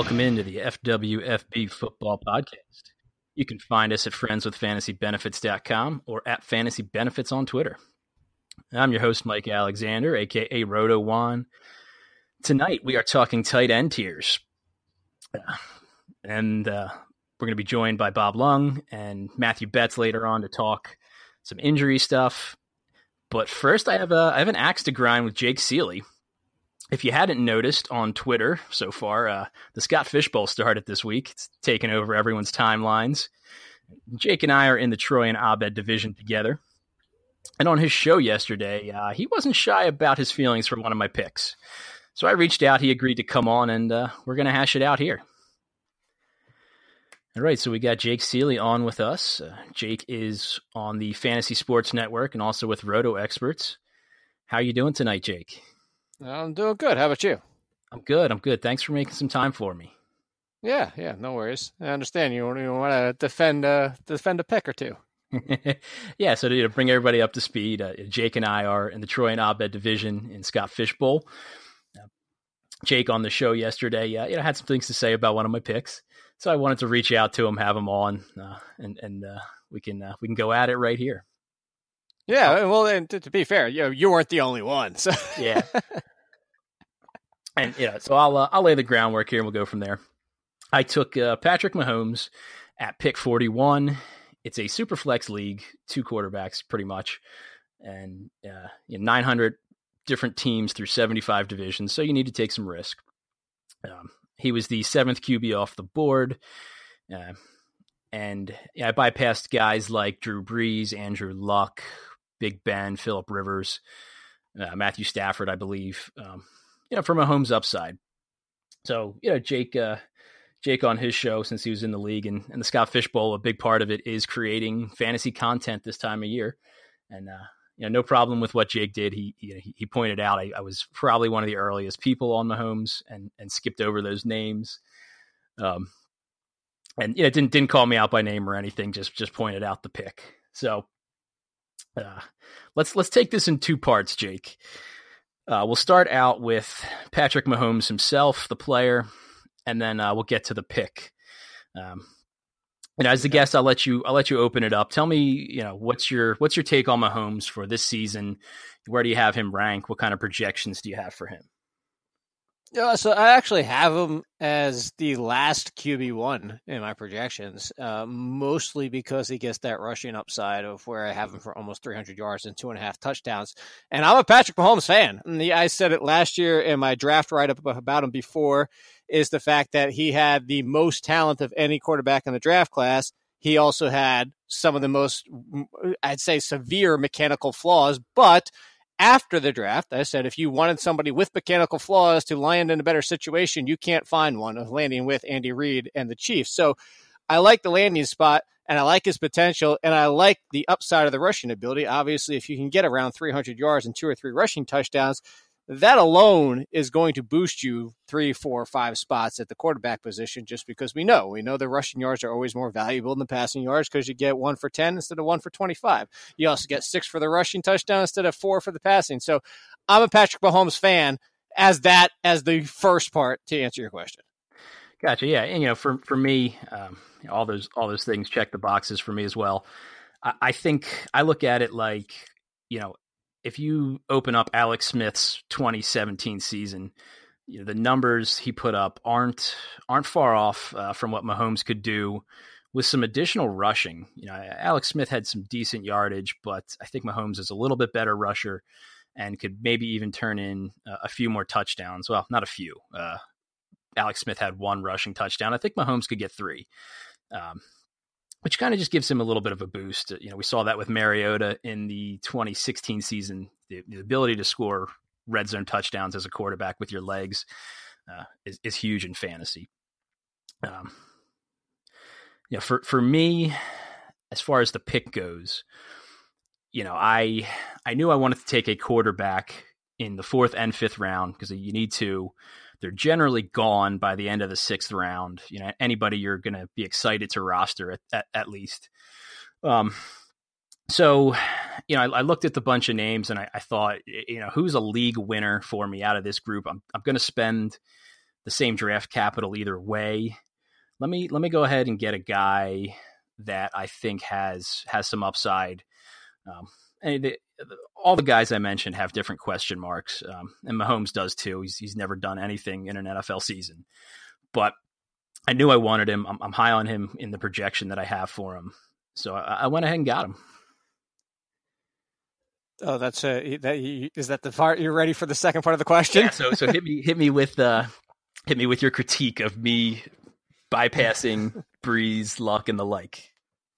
Welcome into the FWFB Football Podcast. You can find us at friendswithfantasybenefits.com or at fantasybenefits on Twitter. I'm your host, Mike Alexander, a.k.a. Roto Juan. Tonight, we are talking tight end tiers. And we're going to be joined by Bob Lung and Matthew Betts later on to talk some injury stuff. But first, I have an axe to grind with Jake Ciely. If you hadn't noticed on Twitter so far, the Scott Fish Bowl started this week. It's taken over everyone's timelines. Jake and I are in the Troy and Abed division together. And on his show yesterday, he wasn't shy about his feelings for one of my picks. So I reached out, he agreed to come on, and we're going to hash it out here. All right, so we got Jake Ciely on with us. Jake is on the Fantasy Sports Network and also with Roto Experts. How are you doing tonight, Jake? I'm doing good. How about you? I'm good. Thanks for making some time for me. Yeah, no worries. I understand you want to defend a pick or two. Yeah, so to bring everybody up to speed, Jake and I are in the Troy and Abed division in Scott Fish Bowl. Jake on the show yesterday, had some things to say about one of my picks, so I wanted to reach out to him, have him on, and we can go at it right here. Yeah, well, and to be fair, you weren't the only one. So yeah, and so I'll lay the groundwork here, and we'll go from there. I took Patrick Mahomes at pick 41. It's a super flex league, 2 quarterbacks pretty much, and 900 different teams through 75 divisions. So you need to take some risk. He was the 7th QB off the board, and I bypassed guys like Drew Brees, Andrew Luck, Big Ben, Phillip Rivers, Matthew Stafford, I believe, for Mahomes' upside. So, Jake on his show, since he was in the league and the Scott Fish Bowl, a big part of it is creating fantasy content this time of year. And, no problem with what Jake did. He pointed out I was probably one of the earliest people on Mahomes and skipped over those names. And didn't call me out by name or anything, just pointed out the pick. So, let's take this in 2 parts, Jake. We'll start out with Patrick Mahomes himself, the player, and then we'll get to the pick. As the guest, I'll let you open it up. Tell me, what's your take on Mahomes for this season? Where do you have him rank? What kind of projections do you have for him? Yeah, so I actually have him as the last QB1 in my projections, mostly because he gets that rushing upside of where I have him for almost 300 yards and 2.5 touchdowns. And I'm a Patrick Mahomes fan. And I said it last year in my draft write-up about him before, is the fact that he had the most talent of any quarterback in the draft class. He also had some of the most, I'd say, severe mechanical flaws, but after the draft, I said, if you wanted somebody with mechanical flaws to land in a better situation, you can't find one of landing with Andy Reid and the Chiefs. So I like the landing spot, and I like his potential, and I like the upside of the rushing ability. Obviously, if you can get around 300 yards and 2 or 3 rushing touchdowns, that alone is going to boost you 3, 4, 5 spots at the quarterback position, just because we know the rushing yards are always more valuable than the passing yards because you get 1 for 10 instead of 1 for 25. You also get 6 for the rushing touchdown instead of 4 for the passing. So I'm a Patrick Mahomes fan as the first part to answer your question. Gotcha. Yeah. And, for me, all those things check the boxes for me as well. I think I look at it like, if you open up Alex Smith's 2017 season, the numbers he put up aren't far off from what Mahomes could do with some additional rushing. Alex Smith had some decent yardage, but I think Mahomes is a little bit better rusher and could maybe even turn in a few more touchdowns. Well, not a few. Alex Smith had 1 rushing touchdown. I think Mahomes could get 3. Which kind of just gives him a little bit of a boost. We saw that with Mariota in the 2016 season. The ability to score red zone touchdowns as a quarterback with your legs is huge in fantasy. For me, as far as the pick goes, I knew I wanted to take a quarterback in the 4th and 5th round because you need to. They're generally gone by the end of the 6th round. Anybody you're going to be excited to roster at least. So, I looked at the bunch of names and I thought, who's a league winner for me out of this group? I'm going to spend the same draft capital either way. Let me go ahead and get a guy that I think has some upside. And all the guys I mentioned have different question marks, and Mahomes does too. He's never done anything in an NFL season, but I knew I wanted him. I'm high on him in the projection that I have for him, so I went ahead and got him. Oh, that's is that the part you're ready for the second part of the question? Yeah, so hit me with your critique of me bypassing Breeze, Luck, and the like.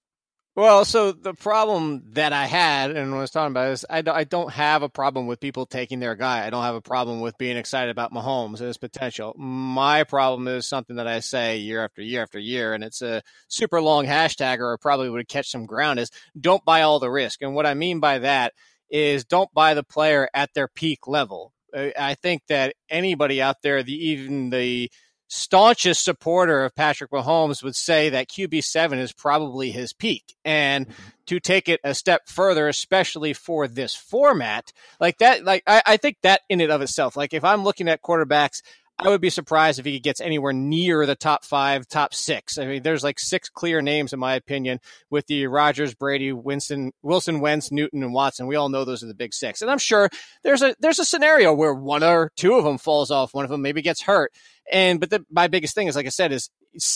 Well, so the problem that I had, and what I was talking about, is I don't have a problem with people taking their guy. I don't have a problem with being excited about Mahomes and his potential. My problem is something that I say year after year after year, and it's a super long hashtag, or it probably would catch some ground, is don't buy all the risk. And what I mean by that is don't buy the player at their peak level. I think that anybody out there, even the staunchest supporter of Patrick Mahomes, would say that QB7 is probably his peak. And to take it a step further, especially for this format, like that, I think that in and of itself, like if I'm looking at quarterbacks, I would be surprised if he gets anywhere near the top 5, top 6. I mean, there's like 6 clear names, in my opinion, with the Rodgers, Brady, Wilson, Wentz, Newton, and Watson. We all know those are the big 6. And I'm sure there's a scenario where 1 or 2 of them falls off. One of them maybe gets hurt. But my biggest thing is, like I said, is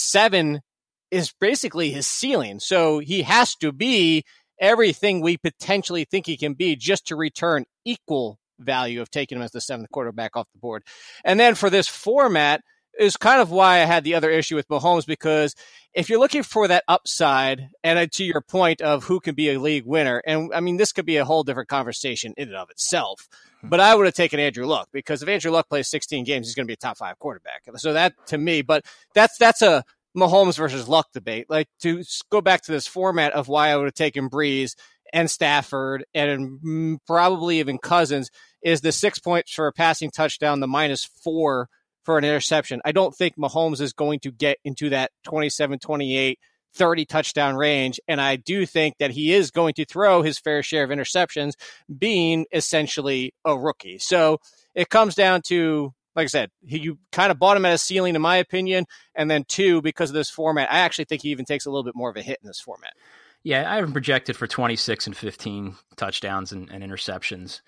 7 is basically his ceiling. So he has to be everything we potentially think he can be just to return equal value of taking him as the 7th quarterback off the board. And then for this format is kind of why I had the other issue with Mahomes, because if you're looking for that upside, and to your point of who can be a league winner, and I mean, this could be a whole different conversation in and of itself, but I would have taken Andrew Luck, because if Andrew Luck plays 16 games, he's going to be a top 5 quarterback. So that, to me, but that's a Mahomes versus Luck debate. Like, to go back to this format of why I would have taken Breeze and Stafford and probably even Cousins, is the 6 points for a passing touchdown, the -4 for an interception. I don't think Mahomes is going to get into that 27, 28, 30 touchdown range. And I do think that he is going to throw his fair share of interceptions, being essentially a rookie. So it comes down to, like I said, you kind of bought him at a ceiling, in my opinion. And then 2, because of this format, I actually think he even takes a little bit more of a hit in this format. Yeah, I have him projected for 26 and 15 touchdowns and interceptions.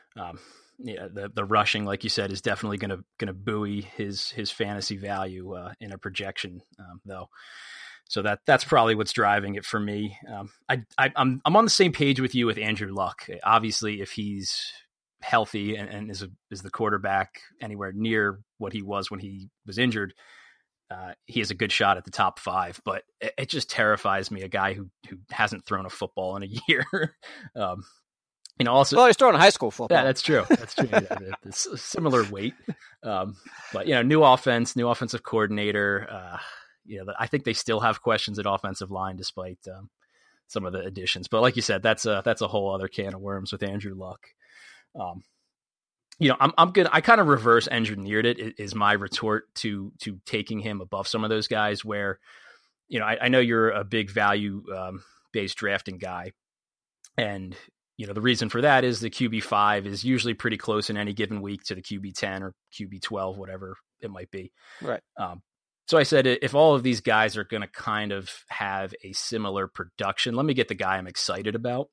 The rushing, like you said, is definitely going to buoy his fantasy value in a projection, though. So that's probably what's driving it for me. I'm on the same page with you with Andrew Luck. Obviously, if he's healthy and is the quarterback anywhere near what he was when he was injured, he has a good shot at the top 5, but it just terrifies me, a guy who hasn't thrown a football in a year. Also, well, he's throwing high school football. Yeah, that's true. That's true. It's a similar weight. But new offense, new offensive coordinator. I think they still have questions at offensive line despite some of the additions. But like you said, that's a whole other can of worms with Andrew Luck. I'm good. I kind of reverse engineered it, is my retort to taking him above some of those guys where, I know you're a big value based drafting guy. And, the reason for that is the QB5 is usually pretty close in any given week to the QB10 or QB12, whatever it might be. Right. So I said, if all of these guys are going to kind of have a similar production, let me get the guy I'm excited about.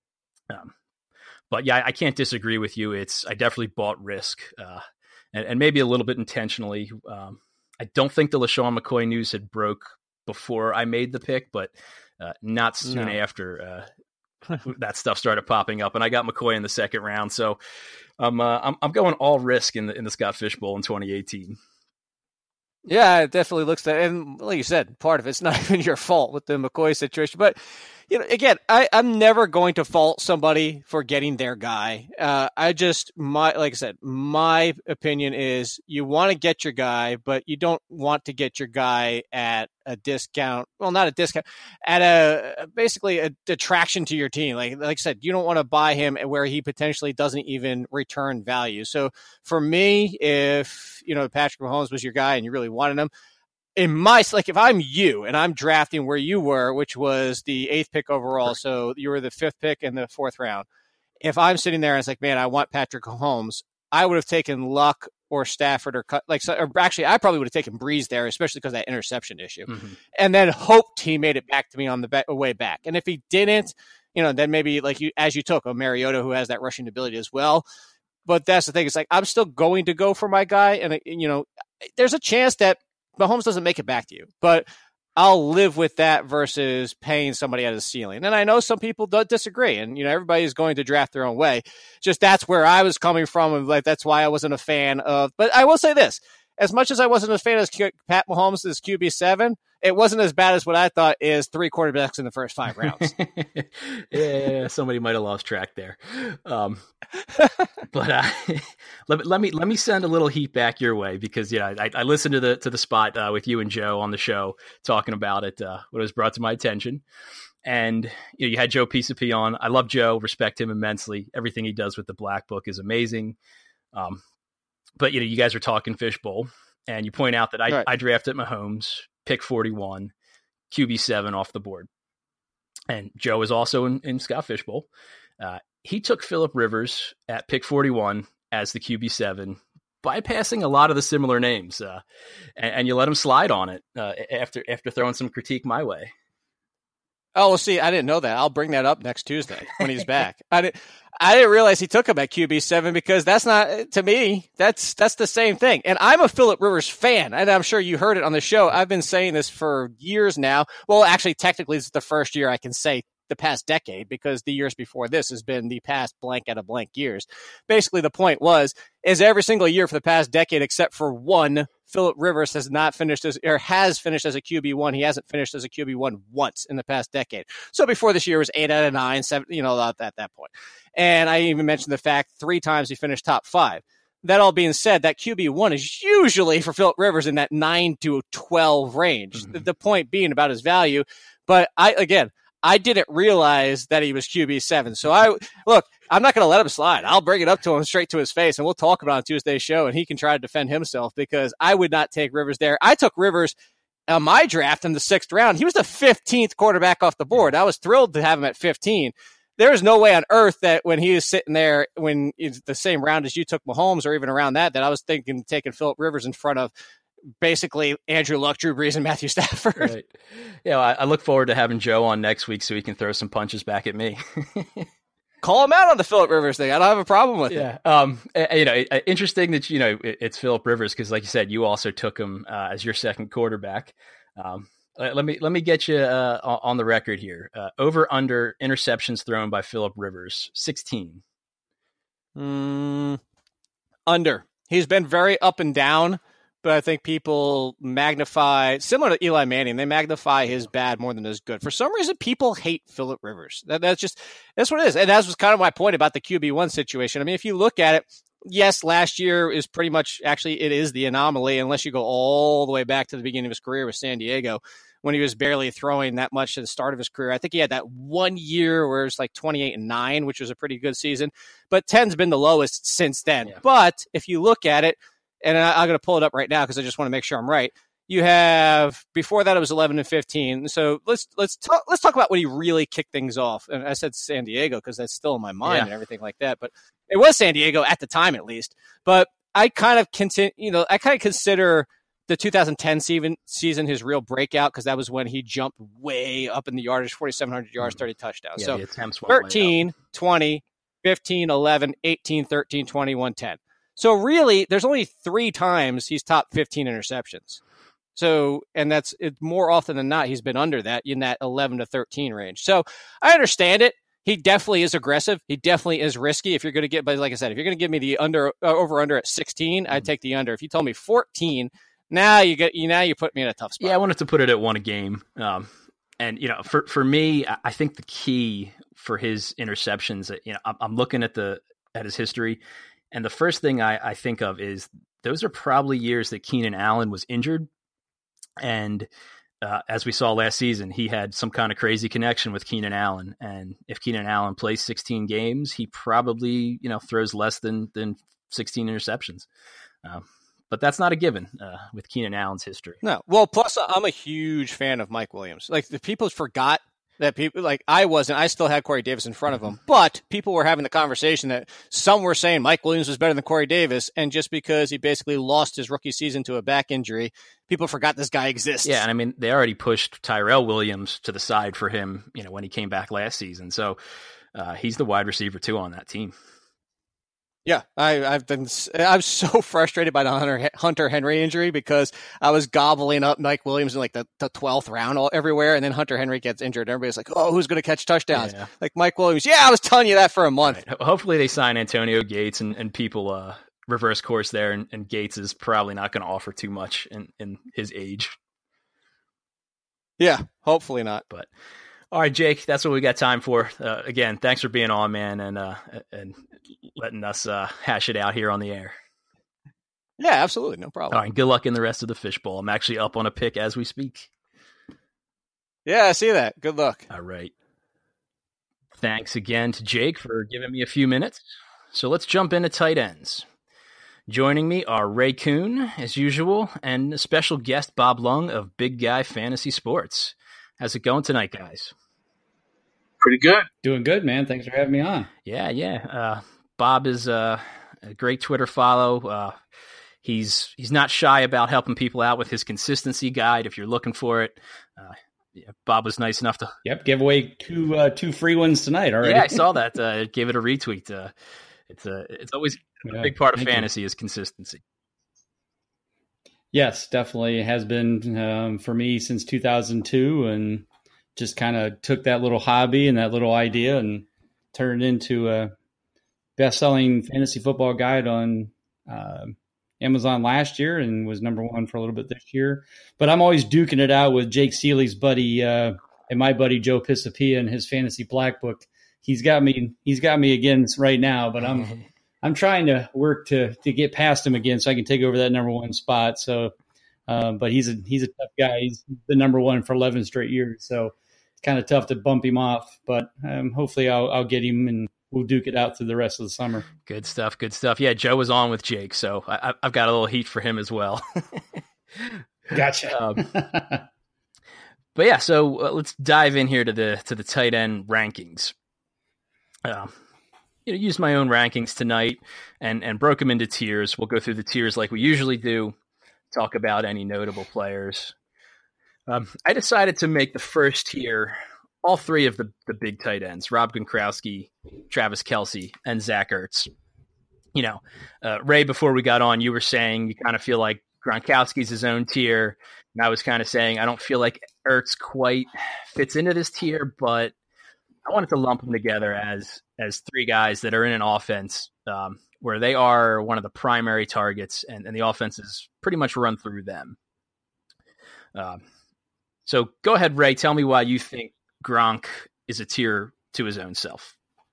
But yeah, I can't disagree with you. I definitely bought risk, and maybe a little bit intentionally. I don't think the LaShawn McCoy news had broke before I made the pick, but not soon after that stuff started popping up, and I got McCoy in the 2nd round. So I'm going all risk in the Scott Fish Bowl in 2018. Yeah, it definitely looks that, and like you said, part of it's not even your fault with the McCoy situation. But again, I'm never going to fault somebody for getting their guy. Like I said, my opinion is you want to get your guy, but you don't want to get your guy at a discount. Well, not a discount, at basically a detraction to your team. Like I said, you don't want to buy him where he potentially doesn't even return value. So for me, if Patrick Mahomes was your guy and you really wanted him, if I'm you and I'm drafting where you were, which was the 8th pick overall, so you were the 5th pick in the 4th round. If I'm sitting there and it's like, man, I want Patrick Mahomes, I would have taken Luck or Stafford or actually I probably would have taken Breeze there, especially because of that interception issue, and then hoped he made it back to me on the way back. And if he didn't, then maybe as you took a Mariota who has that rushing ability as well. But that's the thing. It's like I'm still going to go for my guy, and there's a chance that Mahomes doesn't make it back to you, but I'll live with that versus paying somebody at a ceiling. And I know some people disagree, and everybody's going to draft their own way. Just that's where I was coming from, and that's why I wasn't a fan of. But I will say this: as much as I wasn't a fan of Pat Mahomes as QB7, it wasn't as bad as what I thought is 3 quarterbacks in the first 5 rounds. Yeah, somebody might have lost track there. But let me send a little heat back your way because I listened to the spot with you and Joe on the show talking about it when it was brought to my attention, and you had Joe Pisapia on. I love Joe, respect him immensely. Everything he does with the Black Book is amazing. But you guys are talking fishbowl, and you point out that I drafted Mahomes, pick 41, QB7 off the board, and Joe is also in Scott Fishbowl. He took Phillip Rivers at pick 41 as the QB7, bypassing a lot of the similar names, and you let him slide on it after throwing some critique my way. Oh, well, see, I didn't know that. I'll bring that up next Tuesday when he's back. I didn't realize he took him at QB7 because that's not, to me, that's the same thing. And I'm a Phillip Rivers fan, and I'm sure you heard it on the show. I've been saying this for years now. Well, actually, technically, this is the first year I can say the past decade because the years before this has been the past blank out of blank years. Basically, the point is every single year for the past decade except for one, Phillip Rivers has finished as a QB1. He hasn't finished as a QB1 once in the past decade. So before this year was 8 out of 9, 7, at that point. And I even mentioned the fact 3 times he finished top 5. That all being said, that QB1 is usually for Phillip Rivers in that 9 to 12 range. Mm-hmm. The point being about his value. But I didn't realize that he was QB7. So I'm not going to let him slide. I'll bring it up to him straight to his face, and we'll talk about it on Tuesday's show, and he can try to defend himself because I would not take Rivers there. I took Rivers on my draft in the 6th round. He was the 15th quarterback off the board. I was thrilled to have him at 15. There is no way on earth that when he was sitting there, when it's the same round as you took Mahomes or even around that I was thinking taking Phillip Rivers in front of basically Andrew Luck, Drew Brees, and Matthew Stafford. Right. Yeah, I look forward to having Joe on next week so he can throw some punches back at me. Call him out on the Phillip Rivers thing. I don't have a problem with it. Interesting that it's Phillip Rivers because, like you said, you also took him as your second quarterback. Let me get you on the record here. Over under interceptions thrown by Phillip Rivers 16. Under. He's been very up and down. But I think people magnify, similar to Eli Manning, they magnify his bad more than his good. For some reason, people hate Phillip Rivers. That's what it is. And that was kind of my point about the QB1 situation. I mean, if you look at it, yes, last year is pretty much, actually, it is the anomaly, unless you go all the way back to the beginning of his career with San Diego, when he was barely throwing that much at the start of his career. I think he had that 1 year where it was like 28-9, which was a pretty good season. But 10's been the lowest since then. Yeah. But if you look at it, and I'm going to pull it up right now because I just want to make sure I'm right. You have, before that it was 11 and 15. So let's talk about when he really kicked things off. And I said San Diego because that's still in my mind and everything like that. But it was San Diego at the time, at least. But I kind of consider the 2010 season his real breakout because that was when he jumped way up in the yardage, 4,700 yards, 30 touchdowns. Yeah, so 13, 20, 15, 11, 18, 13, 21, 10. So really, there's only 3 times he's top 15 interceptions. So, and it's more often than not, he's been under that in that 11 to 13 range. So I understand it. He definitely is aggressive. He definitely is risky. If you're going to get, but like I said, if you're going to give me the over under at 16, I'd take the under. If you told me 14, now you put me in a tough spot. Yeah, I wanted to put it at 1 a game. And for me, I think the key for his interceptions, I'm looking at his history. And the first thing I think of is those are probably years that Keenan Allen was injured. And as we saw last season, he had some kind of crazy connection with Keenan Allen. And if Keenan Allen plays 16 games, he probably, throws less than 16 interceptions. But that's not a given with Keenan Allen's history. No. Well, plus I'm a huge fan of Mike Williams. Like the people forgot that people like I wasn't. I still had Corey Davis in front of him, but people were having the conversation that some were saying Mike Williams was better than Corey Davis, and just because he basically lost his rookie season to a back injury, people forgot this guy exists. Yeah, and I mean they already pushed Tyrell Williams to the side for him, when he came back last season. So he's the wide receiver too on that team. Yeah, I'm so frustrated by the Hunter Henry injury because I was gobbling up Mike Williams in like the 12th round everywhere, and then Hunter Henry gets injured. And everybody's like, "Oh, who's going to catch touchdowns?" Yeah. Like Mike Williams. Yeah, I was telling you that for a month. Right. Hopefully they sign Antonio Gates and people reverse course there, and Gates is probably not going to offer too much in his age. Yeah, hopefully not. But all right, Jake, that's what we got time for. Again, thanks for being on, man, and letting us hash it out here on the air. Yeah, absolutely. No problem. All right, good luck in the rest of the fishbowl. I'm actually up on a pick as we speak. Yeah, I see that. Good luck. All right. Thanks again to Jake for giving me a few minutes. So let's jump into tight ends. Joining me are Ray Kuhn, as usual, and a special guest, Bob Lung of Big Guy Fantasy Sports. How's it going tonight, guys? Pretty good. Doing good, man. Thanks for having me on. Yeah. Bob is a great Twitter follow. He's not shy about helping people out with his consistency guide if you're looking for it. Bob was nice enough to give away two free ones tonight already. Yeah, I saw that. Gave it a retweet. It's always a big part of fantasy is consistency. Yes, definitely has been for me since 2002, and just kind of took that little hobby and that little idea and turned it into a best-selling fantasy football guide on Amazon last year, and was number one for a little bit this year. But I'm always duking it out with Jake Seeley's buddy and my buddy Joe Pisapia in his fantasy black book. He's got me again right now, but I'm trying to work to get past him again so I can take over that number one spot. So, but he's a tough guy. He's the number one for 11 straight years. So it's kind of tough to bump him off, but hopefully I'll get him and we'll duke it out through the rest of the summer. Good stuff. Yeah. Joe was on with Jake, so I've got a little heat for him as well. Gotcha. But yeah, so let's dive in here to the tight end rankings. Used my own rankings tonight and broke them into tiers. We'll go through the tiers like we usually do, talk about any notable players. I decided to make the first tier all three of the big tight ends, Rob Gronkowski, Travis Kelce, and Zach Ertz. Ray, before we got on, you were saying you kind of feel like Gronkowski's his own tier, and I was kind of saying I don't feel like Ertz quite fits into this tier, but I wanted to lump them together as three guys that are in an offense where they are one of the primary targets, and the offense is pretty much run through them. So go ahead, Ray. Tell me why you think Gronk is a tier to his own self.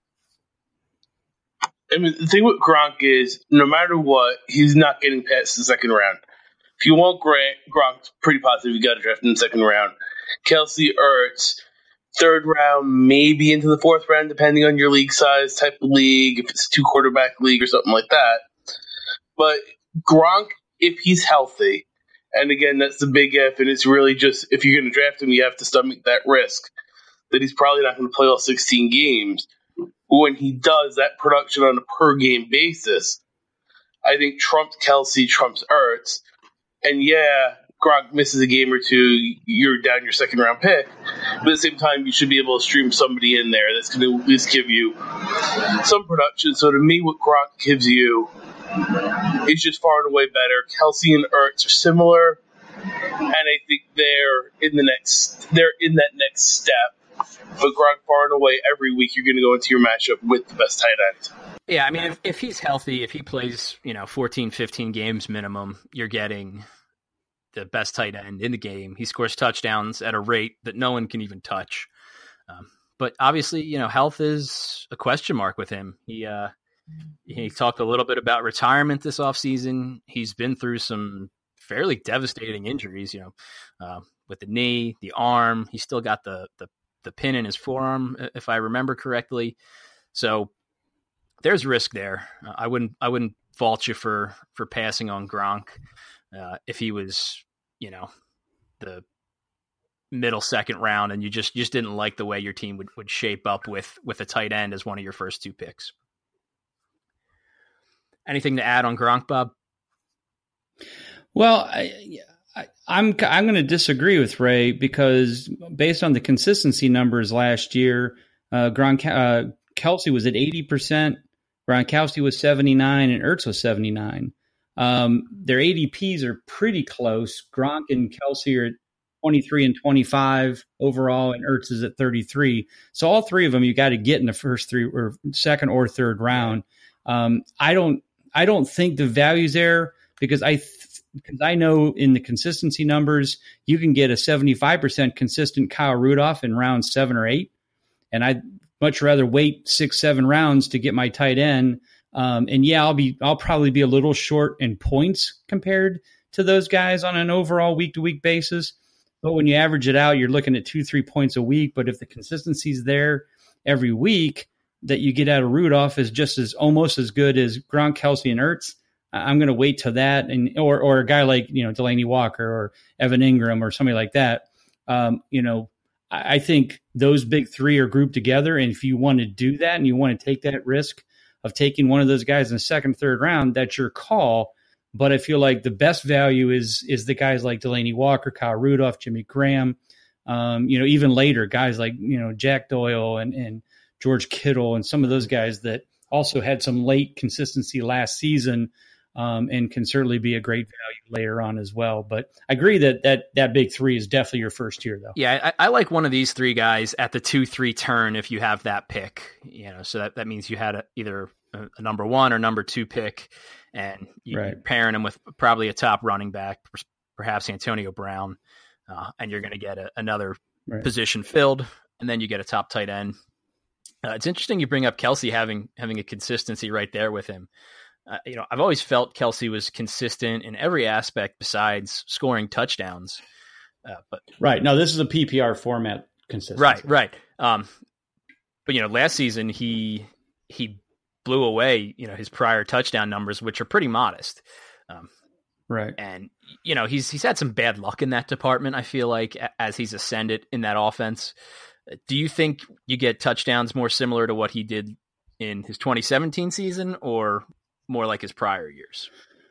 I mean, the thing with Gronk is no matter what, he's not getting past the second round. If you want Gronk, pretty positive you got to draft in the second round. Kelce, Ertz, third round, maybe into the fourth round, depending on your league size, type of league, if it's a 2-quarterback league or something like that. But Gronk, if he's healthy, and again, that's the big if, and it's really just if you're going to draft him, you have to stomach that risk that he's probably not going to play all 16 games. When he does, that production on a per-game basis, I think trumps Kelce, trumps Ertz. And yeah, Gronk misses a game or two, you're down your second-round pick. But at the same time, you should be able to stream somebody in there that's going to at least give you some production. So to me, what Gronk gives you is just far and away better. Kelce and Ertz are similar, and I think they're in that next step. But Gronk, far and away, every week you're going to go into your matchup with the best tight end. Yeah, I mean, if he's healthy, if he plays, 14, 15 games minimum, you're getting the best tight end in the game. He scores touchdowns at a rate that no one can even touch. But obviously, health is a question mark with him. He talked a little bit about retirement this offseason. He's been through some fairly devastating injuries, with the knee, the arm. He's still got the pin in his forearm, if I remember correctly. So there's risk there. I wouldn't fault you for passing on Gronk if he was, the middle second round, and you just didn't like the way your team would shape up with a tight end as one of your first 2 picks. Anything to add on Gronk, Bob? Well, I'm going to disagree with Ray, because based on the consistency numbers last year, Kelce was at 80%, Gronkowski was 79%, and Ertz was 79%. Their ADPs are pretty close. Gronk and Kelce are at 23 and 25 overall, and Ertz is at 33. So all 3 of them you got to get in the first 3 or second or third round. I don't think the value's there, because I know in the consistency numbers you can get a 75% consistent Kyle Rudolph in round 7 or 8, and I'd much rather wait 6-7 rounds to get my tight end. And yeah, I'll probably be a little short in points compared to those guys on an overall week-to-week basis. But when you average it out, you're looking at 2-3 points a week. But if the consistency's there every week, that you get out of Rudolph is just almost as good as Gronk, Kelce, and Ertz. I'm going to wait till that, and or a guy like Delaney Walker or Evan Ingram or somebody like that. I think those big 3 are grouped together, and if you want to do that and you want to take that risk of taking one of those guys in the second, third round, that's your call. But I feel like the best value is the guys like Delaney Walker, Kyle Rudolph, Jimmy Graham. Even later guys like Jack Doyle and George Kittle and some of those guys that also had some late consistency last season. And can certainly be a great value later on as well. But I agree that big 3 is definitely your first tier, though. Yeah, I like one of these 3 guys at the 2-3 turn if you have that pick. So that means you had either a number 1 or number 2 pick, and you're pairing him with probably a top running back, perhaps Antonio Brown, and you're going to get another position filled, and then you get a top tight end. It's interesting you bring up Kelce having a consistency right there with him. I've always felt Kelce was consistent in every aspect besides scoring touchdowns. Right. No, this is a PPR format consistency. Right. But last season he blew away, his prior touchdown numbers, which are pretty modest. Right. And he's had some bad luck in that department, I feel like, as he's ascended in that offense. Do you think you get touchdowns more similar to what he did in his 2017 season, or more like his prior years?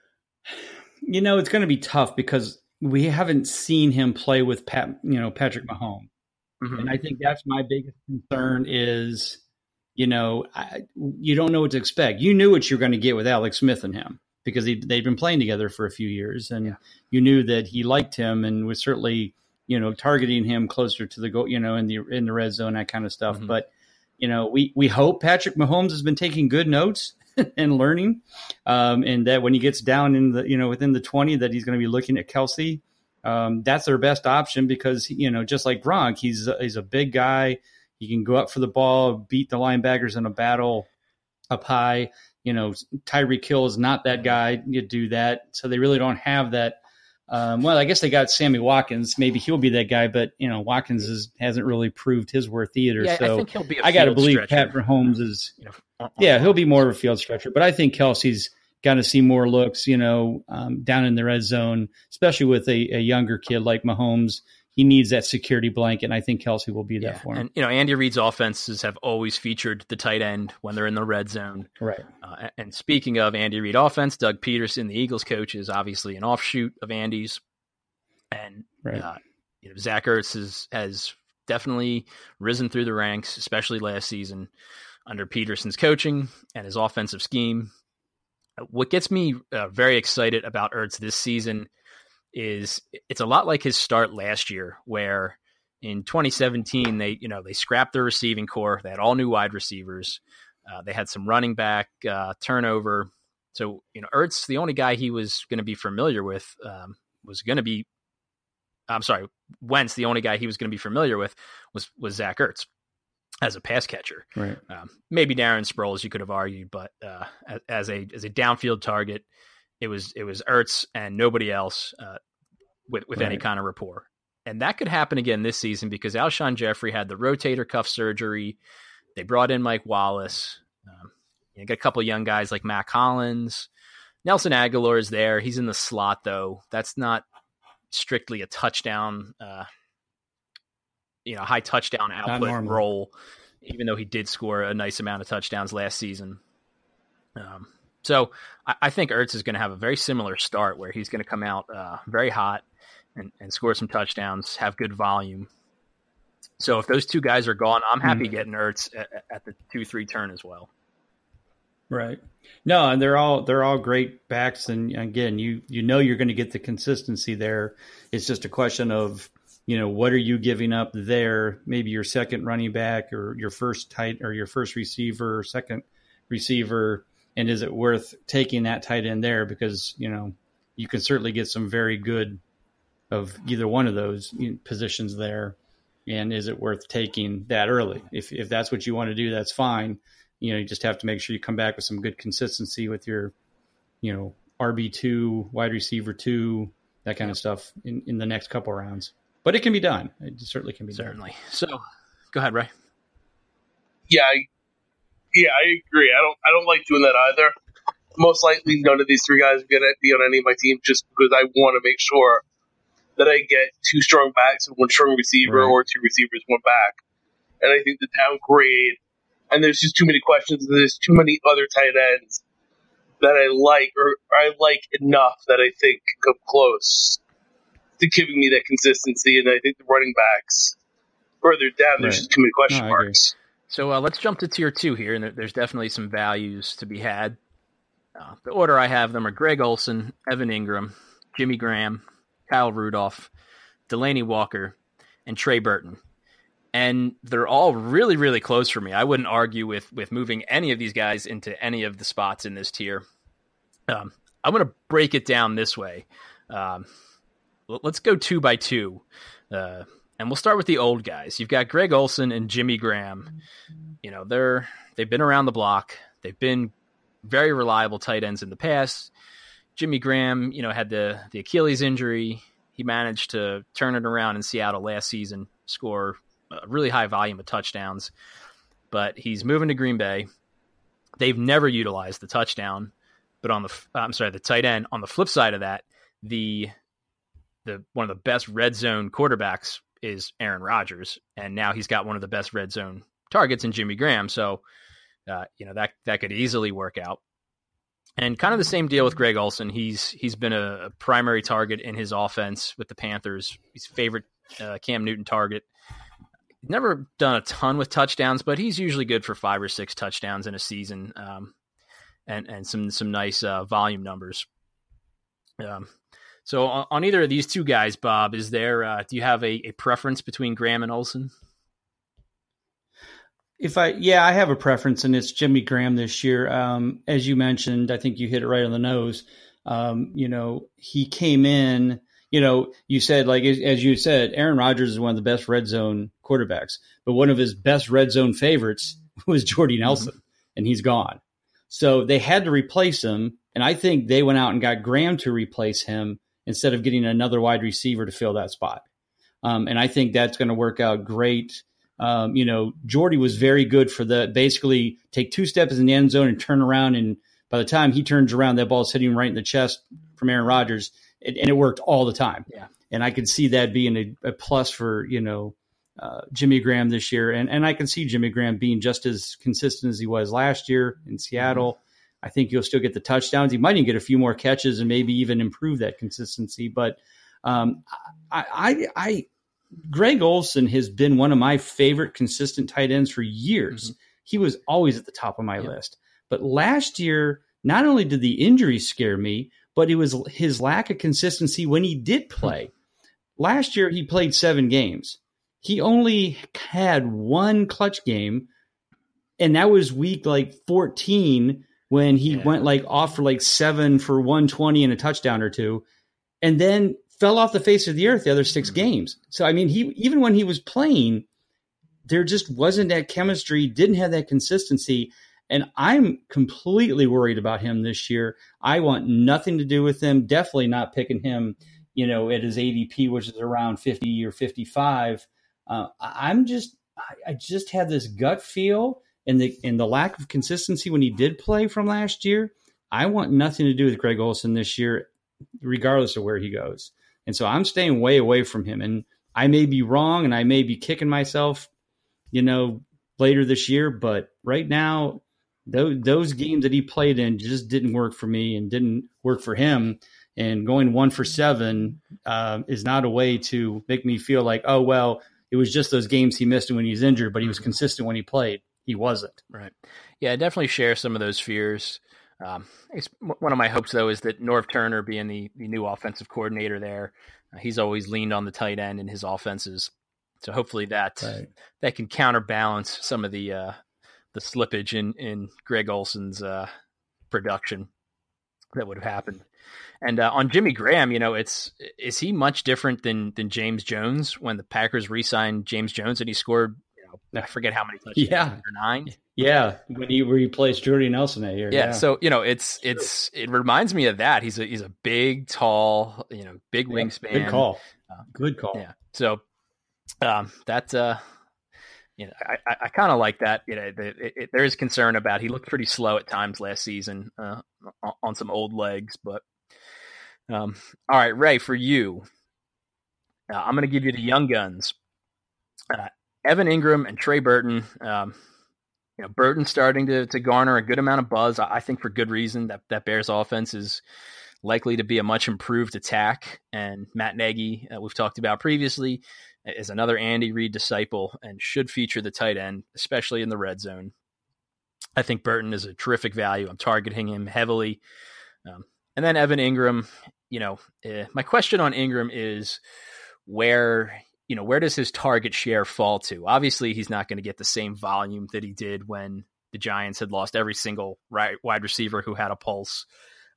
It's going to be tough because we haven't seen him play with Patrick Mahomes. Mm-hmm. And I think that's my biggest concern is, you don't know what to expect. You knew what you were going to get with Alex Smith and him because they'd been playing together for a few years, and you knew that he liked him and was certainly, targeting him closer to the goal, in the red zone, that kind of stuff. Mm-hmm. But, we hope Patrick Mahomes has been taking good notes and learning, and that when he gets down in the, within the 20, that he's going to be looking at Kelce. That's their best option because, just like Gronk, he's a big guy. He can go up for the ball, beat the linebackers in a battle up high. Tyreek Hill is not that guy. You do that. So they really don't have that. Well, I guess they got Sammy Watkins. Maybe he'll be that guy, but Watkins hasn't really proved his worth either. Yeah, so I think he'll be I got to believe Pat Mahomes is. He'll be more of a field stretcher. But I think Kelce's got to see more looks. Down in the red zone, especially with a younger kid like Mahomes. He needs that security blanket, and I think Kelce will be that for him. And Andy Reid's offenses have always featured the tight end when they're in the red zone. Right. And speaking of Andy Reid offense, Doug Peterson, the Eagles coach, is obviously an offshoot of Andy's. And Zach Ertz has definitely risen through the ranks, especially last season under Peterson's coaching and his offensive scheme. What gets me very excited about Ertz this season is it's a lot like his start last year, where in 2017 they scrapped their receiving core. They had all new wide receivers. They had some running back turnover. So Ertz, the only guy he was going to be familiar with Wentz, the only guy he was going to be familiar with was Zach Ertz as a pass catcher. Right. Maybe Darren Sproles, you could have argued, but as a downfield target, it was Ertz and nobody else with any kind of rapport. And that could happen again this season because Alshon Jeffrey had the rotator cuff surgery. They brought in Mike Wallace. You got a couple of young guys like Mac Hollins. Nelson Aguilar is there. He's in the slot, though. That's not strictly a touchdown high touchdown output role, even though he did score a nice amount of touchdowns last season. So I think Ertz is going to have a very similar start where he's going to come out very hot and score some touchdowns, have good volume. So if those two guys are gone, I'm happy getting Ertz at the 2-3 turn as well. Right. No, and they're all great backs, and again, you know you're going to get the consistency there. It's just a question of, what are you giving up there? Maybe your second running back or your first tight or your first receiver or second receiver, and is it worth taking that tight end there? Because you can certainly get some very good of either one of those positions there. And is it worth taking that early? If that's what you want to do, that's fine. You just have to make sure you come back with some good consistency with your, RB2, wide receiver 2, that kind of stuff in the next couple of rounds. But it can be done. It certainly can be done. So, go ahead, Ray. Yeah, I agree. I don't like doing that either. Most likely, none of these three guys are going to be on any of my teams just because I want to make sure that I get two strong backs and one strong receiver, or two receivers, one back. And I think the downgrade, and there's just too many questions, and there's too many other tight ends that I like, or I like enough that I think come close to giving me that consistency. And I think the running backs further down, there's just too many question marks. So let's jump to tier 2 here, and there's definitely some values to be had. The order I have them are Greg Olsen, Evan Ingram, Jimmy Graham, Kyle Rudolph, Delaney Walker, and Trey Burton. And they're all really, really close for me. I wouldn't argue with moving any of these guys into any of the spots in this tier. I'm going to break it down this way. Let's go 2 by 2. And we'll start with the old guys. You've got Greg Olsen and Jimmy Graham. They've been around the block. They've been very reliable tight ends in the past. Jimmy Graham, had the Achilles injury. He managed to turn it around in Seattle last season, score a really high volume of touchdowns. But he's moving to Green Bay. They've never utilized the touchdown, but the tight end. On the flip side of that, the one of the best red zone quarterbacks is Aaron Rodgers, and now he's got one of the best red zone targets in Jimmy Graham. So, that could easily work out. And kind of the same deal with Greg Olsen. He's been a primary target in his offense with the Panthers. He's favorite Cam Newton target. Never done a ton with touchdowns, but he's usually good for 5 or 6 touchdowns in a season, and some nice volume numbers. So on either of these two guys, Bob, is there? Do you have a preference between Graham and Olsen? I have a preference, and it's Jimmy Graham this year. As you mentioned, I think you hit it right on the nose. He came in, you said, as you said, Aaron Rodgers is one of the best red zone quarterbacks, but one of his best red zone favorites was Jordy Nelson, and he's gone. So they had to replace him. And I think they went out and got Graham to replace him instead of getting another wide receiver to fill that spot. And I think that's going to work out great. Jordy was very good for basically take 2 steps in the end zone and turn around. And by the time he turns around, that ball's hitting him right in the chest from Aaron Rodgers. And it worked all the time. Yeah. And I could see that being a plus for, Jimmy Graham this year. And I can see Jimmy Graham being just as consistent as he was last year in Seattle. I think he'll still get the touchdowns. He might even get a few more catches and maybe even improve that consistency. But Greg Olsen has been one of my favorite consistent tight ends for years. He was always at the top of my list. But last year, not only did the injuries scare me, but it was his lack of consistency when he did play. Last year, he played 7 games. He only had 1 clutch game, and that was week 14 when he went off for 7 for 120 and a touchdown or 2, and then fell off the face of the earth the other 6 games. So, I mean, even when he was playing, there just wasn't that chemistry, didn't have that consistency. And I'm completely worried about him this year. I want nothing to do with him. Definitely not picking him, at his ADP, which is around 50 or 55. I just had this gut feel and the lack of consistency when he did play from last year. I want nothing to do with Greg Olsen this year, regardless of where he goes. And so I'm staying way away from him. And I may be wrong and I may be kicking myself, later this year, but right now, those games that he played in just didn't work for me and didn't work for him. And going 1 for 7 is not a way to make me feel like, oh, well, it was just those games he missed when he was injured, but he was consistent when he played. He wasn't. Right. Yeah, I definitely share some of those fears. One of my hopes, though, is that Norv Turner, being the new offensive coordinator there, he's always leaned on the tight end in his offenses. So hopefully that can counterbalance some of the slippage in Greg Olson's production that would have happened. And on Jimmy Graham, is he much different than James Jones when the Packers re-signed James Jones and he scored, I forget how many touchdowns, 9? Yeah, when he replaced Jordy Nelson that year. Yeah, so it reminds me of that. He's a big, tall, big wingspan. Good call. Good call. Yeah. So that's I kind of like that. There is concern about he looked pretty slow at times last season on some old legs, but. All right, Ray, for you, I'm going to give you the young guns, Evan Ingram and Trey Burton. Burton starting to garner a good amount of buzz. I think for good reason. That Bears offense is likely to be a much improved attack, and Matt Nagy, we've talked about previously, is another Andy Reid disciple and should feature the tight end, especially in the red zone. I think Burton is a terrific value. I'm targeting him heavily. And then Evan Ingram, my question on Ingram is where does his target share fall to? Obviously, he's not going to get the same volume that he did when the Giants had lost every single wide receiver who had a pulse.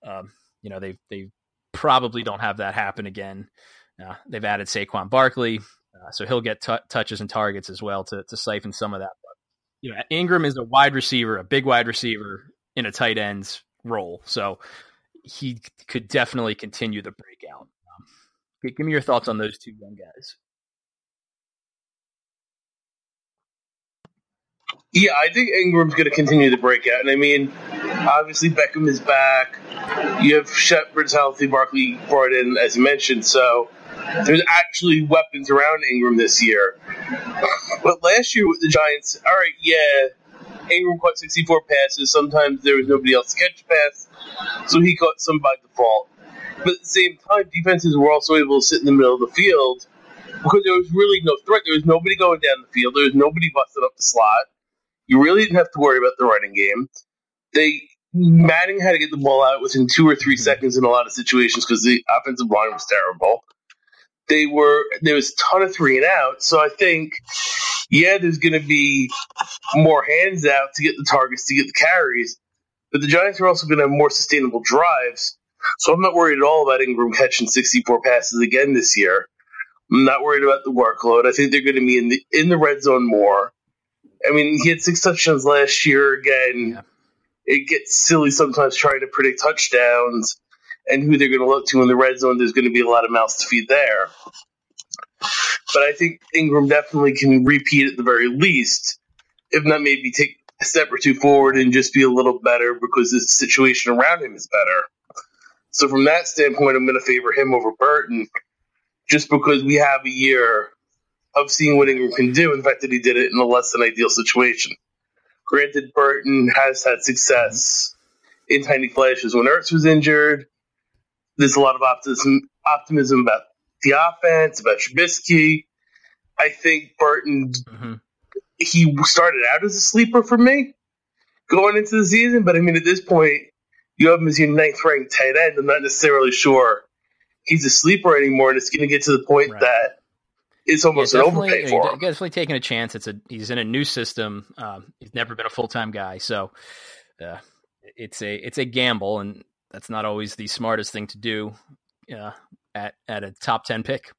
They probably don't have that happen again. They've added Saquon Barkley, so he'll get touches and targets as well to siphon some of that. But, Ingram is a wide receiver, a big wide receiver in a tight end's role. So he could definitely continue the breakout. Give me your thoughts on those two young guys. Yeah, I think Ingram's going to continue to break out. And I mean, obviously Beckham is back. You have Shepard's healthy, Barkley brought in, as you mentioned. So there's actually weapons around Ingram this year. But last year with the Giants, all right, yeah, Ingram caught 64 passes. Sometimes there was nobody else to catch a pass, so he caught some by default. But at the same time, defenses were also able to sit in the middle of the field because there was really no threat. There was nobody going down the field. There was nobody busting up the slot. You really didn't have to worry about the running game. Manning had to get the ball out within 2 or 3 seconds in a lot of situations because the offensive line was terrible. There was a ton of 3 and out, so I think, there's going to be more hands out to get the targets, to get the carries, but the Giants are also going to have more sustainable drives, so I'm not worried at all about Ingram catching 64 passes again this year. I'm not worried about the workload. I think they're going to be in the red zone more. I mean, he had 6 touchdowns last year. Again, It gets silly sometimes trying to predict touchdowns and who they're going to look to in the red zone. There's going to be a lot of mouths to feed there. But I think Ingram definitely can repeat at the very least, if not maybe take a step or 2 forward and just be a little better because the situation around him is better. So from that standpoint, I'm going to favor him over Burton just because we have a year of seeing what Ingram can do, and the fact that he did it in a less than ideal situation. Granted, Burton has had success in tiny flashes when Ertz was injured. There's a lot of optimism about the offense, about Trubisky. I think Burton, he started out as a sleeper for me going into the season, but I mean, at this point, you have him as your 9th-ranked tight end. I'm not necessarily sure he's a sleeper anymore, and it's going to get to the point that it's almost an overpay for him. Definitely taking a chance. He's in a new system. He's never been a full-time guy, so it's a gamble, and that's not always the smartest thing to do at a top 10 pick,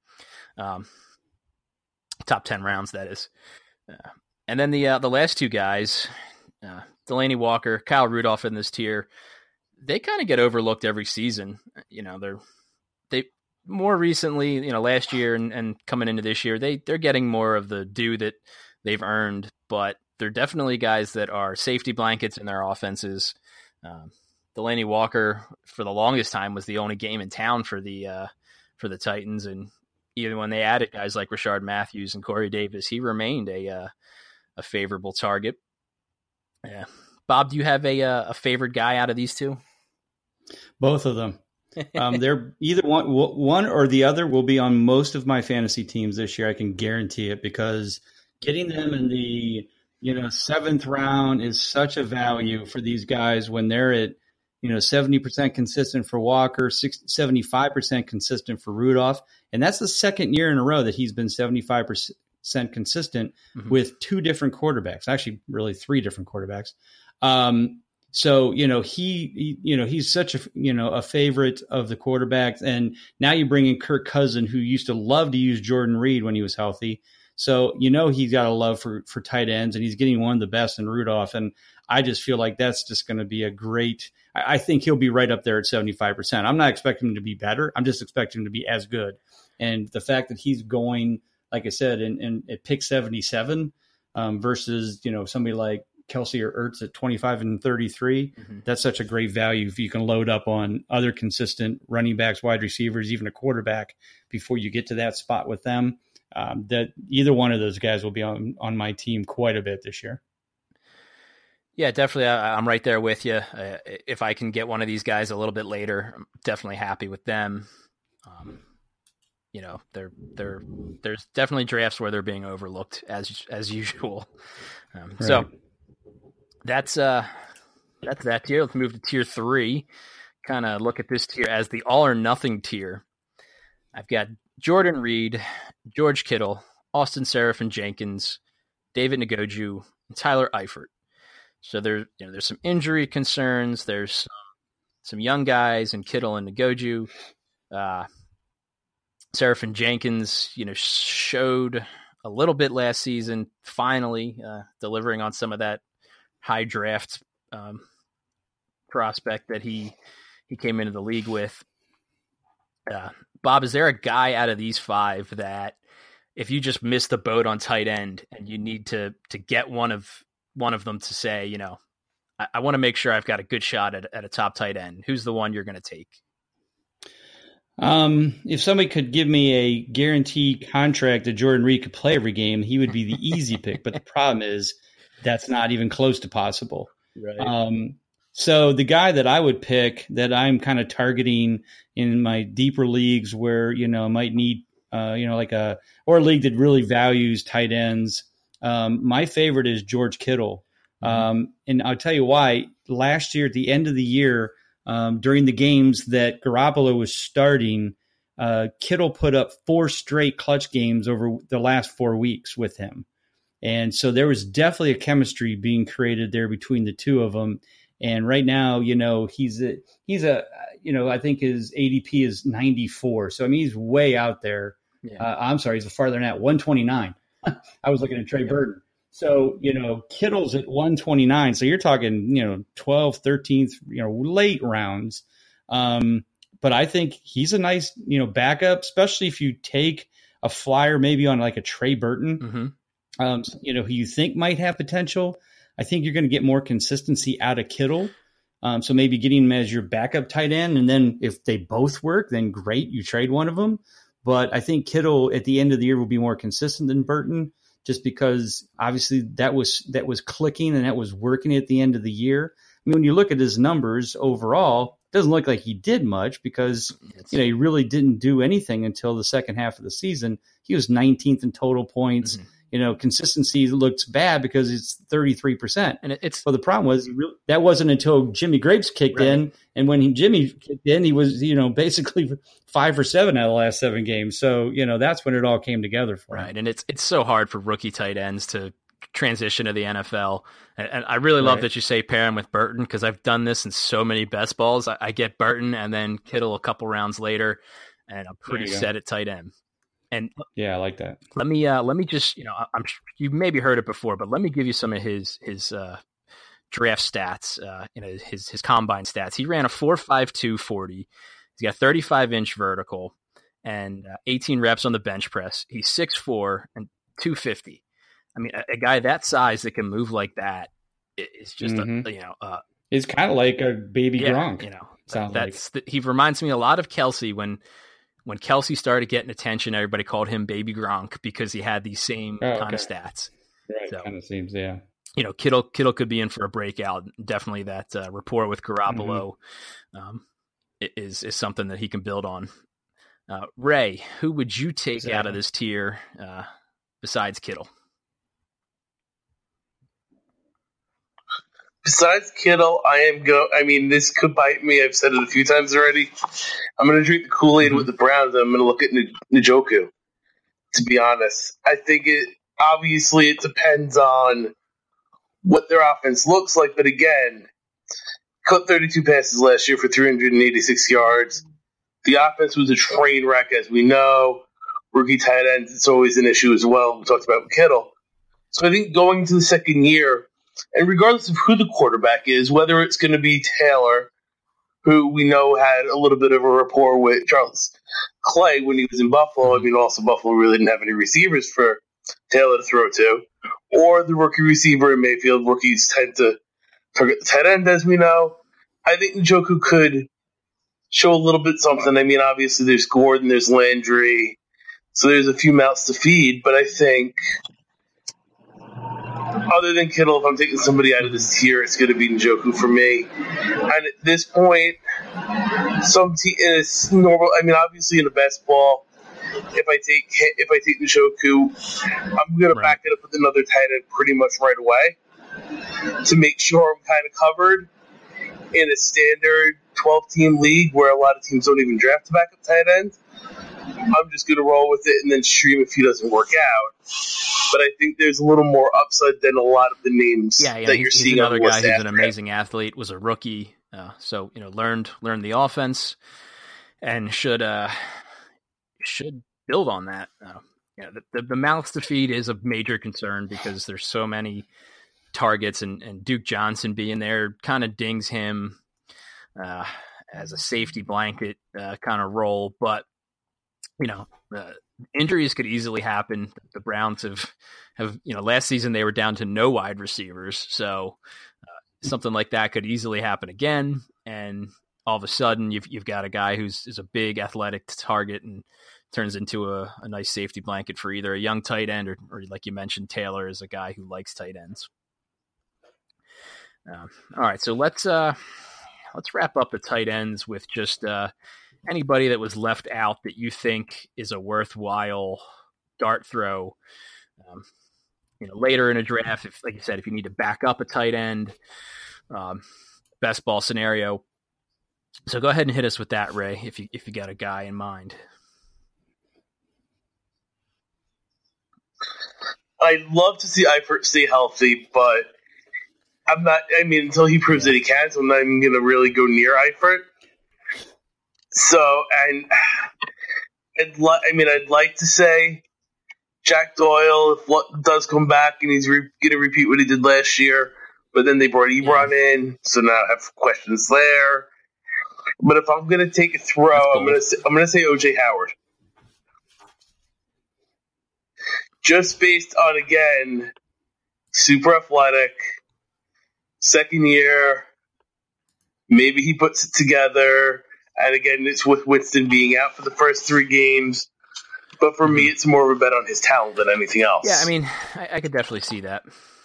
top 10 rounds, that is. And then the last 2 guys, Delaney Walker, Kyle Rudolph in this tier, they kind of get overlooked every season. They more recently, last year and coming into this year, they're getting more of the due that they've earned, but they're definitely guys that are safety blankets in their offenses. Delaney Walker, for the longest time, was the only game in town for the Titans, and even when they added guys like Rashard Matthews and Corey Davis, he remained a favorable target. Yeah, Bob, do you have a favorite guy out of these two? Both of them. They're either one or the other will be on most of my fantasy teams this year. I can guarantee it, because getting them in the 7th round is such a value for these guys when they're at 70% consistent for Walker, 75% consistent for Rudolph, and that's the second year in a row that he's been 75% consistent with two different quarterbacks. Actually, really three different quarterbacks. So, he's such a favorite of the quarterbacks. And now you bring in Kirk Cousins, who used to love to use Jordan Reed when he was healthy. So, he's got a love for tight ends, and he's getting one of the best in Rudolph. And I just feel like that's just going to be a great – I think he'll be right up there at 75%. I'm not expecting him to be better. I'm just expecting him to be as good. And the fact that he's going, like I said, in at pick 77 versus, somebody like Kelsey or Ertz at 25 and 33, that's such a great value if you can load up on other consistent running backs, wide receivers, even a quarterback before you get to that spot with them. That either one of those guys will be on my team quite a bit this year. Yeah, definitely. I'm right there with you. If I can get one of these guys a little bit later, I'm definitely happy with them. There's definitely drafts where they're being overlooked as usual. Right. So that's that tier. Let's move to tier 3. Kind of look at this tier as the all or nothing tier. I've got Jordan Reed, George Kittle, Austin Seraphine-Jenkins, David Njoku, and Tyler Eifert. So there's some injury concerns. There's some young guys in Kittle and Njoku. Seraphine-Jenkins, showed a little bit last season, finally delivering on some of that high draft prospect that he came into the league with. Bob, is there a guy out of these 5 that if you just miss the boat on tight end and you need to get one of them to say, I want to make sure I've got a good shot at a top tight end, who's the one you're going to take? If somebody could give me a guaranteed contract that Jordan Reed could play every game, he would be the easy pick. But the problem is that's not even close to possible. Right. So the guy that I would pick that I'm kind of targeting in my deeper leagues where, might need, or a league that really values tight ends. My favorite is George Kittle. And I'll tell you why. Last year, at the end of the year, during the games that Garoppolo was starting, Kittle put up 4 straight clutch games over the last 4 weeks with him. And so there was definitely a chemistry being created there between the two of them. And right now, he's I think his ADP is 94. So, he's way out there. Yeah. I'm sorry, he's farther than that, 129. I was looking at Trey Burton. So, Kittle's at 129. So you're talking, 12th, 13th, late rounds. But I think he's a nice, backup, especially if you take a flyer maybe on like a Trey Burton, who you think might have potential. I think you're going to get more consistency out of Kittle. So maybe getting him as your backup tight end. And then if they both work, then great, you trade one of them. But I think Kittle at the end of the year will be more consistent than Burton, just because obviously that was clicking and that was working at the end of the year. When you look at his numbers overall, it doesn't look like he did much because he really didn't do anything until the second half of the season. He was 19th in total points. Consistency looks bad because it's 33%. And but the problem was that wasn't until Jimmy Grapes kicked in. And when Jimmy kicked in, he was, basically 5 for 7 out of the last 7 games. So, that's when it all came together for him. Right. And it's so hard for rookie tight ends to transition to the NFL. And I really love that you say pair him with Burton, because I've done this in so many best balls. I get Burton and then Kittle a couple rounds later, and I'm pretty set at tight end. And yeah, I like that. Let me just, you maybe heard it before, but let me give you some of his draft stats, his combine stats. He ran a 4.52 40. He's got 35-inch vertical and 18 reps on the bench press. He's 6'4" and 250. A guy that size that can move like that is just it's kind of like a baby Gronk. he reminds me a lot of Kelsey when when Kelsey started getting attention, everybody called him Baby Gronk because he had these same kind of stats. Right, so, kind of seems, yeah. Kittle could be in for a breakout. Definitely that rapport with Garoppolo is something that he can build on. Ray, who would you take out of this tier besides Kittle? Besides Kittle, this could bite me. I've said it a few times already. I'm going to drink the Kool-Aid with the Browns. I'm going to look at Njoku, to be honest. I think it depends on what their offense looks like. But again, caught 32 passes last year for 386 yards. The offense was a train wreck, as we know. Rookie tight ends, it's always an issue as well. We talked about Kittle. So I think going to the second year, and regardless of who the quarterback is, whether it's going to be Taylor, who we know had a little bit of a rapport with Charles Clay when he was in Buffalo. I mean, also Buffalo really didn't have any receivers for Taylor to throw to, or the rookie receiver in Mayfield. Rookies tend to target the tight end, as we know. I think Njoku could show a little bit something. I mean, obviously there's Gordon, there's Landry, so there's a few mouths to feed, but I think other than Kittle, if I'm taking somebody out of this tier, it's going to be Njoku for me. And at this point, it's normal. I mean, obviously in a best ball, if I take Njoku, I'm going to back it up with another tight end pretty much right away to make sure I'm kind of covered in a standard 12-team league where a lot of teams don't even draft a backup tight end. I'm just going to roll with it and then stream if he doesn't work out. But I think there's a little more upside than a lot of the names that you're seeing. He's another guy who's an amazing athlete, was a rookie, so learned the offense, and should build on that. The mouths to feed is a major concern because there's so many targets, and Duke Johnson being there kind of dings him as a safety blanket kind of role, but injuries could easily happen. The Browns have last season they were down to no wide receivers, so something like that could easily happen again. And all of a sudden, you've got a guy who's a big athletic target and turns into a nice safety blanket for either a young tight end or like you mentioned, Taylor is a guy who likes tight ends. All right, so let's wrap up the tight ends with just anybody that was left out that you think is a worthwhile dart throw, later in a draft. If, like you said, if you need to back up a tight end, best ball scenario. So go ahead and hit us with that, Ray, if you got a guy in mind. I'd love to see Eifert stay healthy, but I'm not. I mean, until he proves that he can, so I'm not even going to really go near Eifert. So, and I'd like to say Jack Doyle if what does come back and he's going to repeat what he did last year, but then they brought Ebron in, so now I have questions there. But if I'm going to take a throw, I'm going to say OJ Howard, just based on again super athletic, second year, maybe he puts it together. And again, it's with Winston being out for the first 3 games. But for me, it's more of a bet on his talent than anything else. Yeah, I mean, I could definitely see that.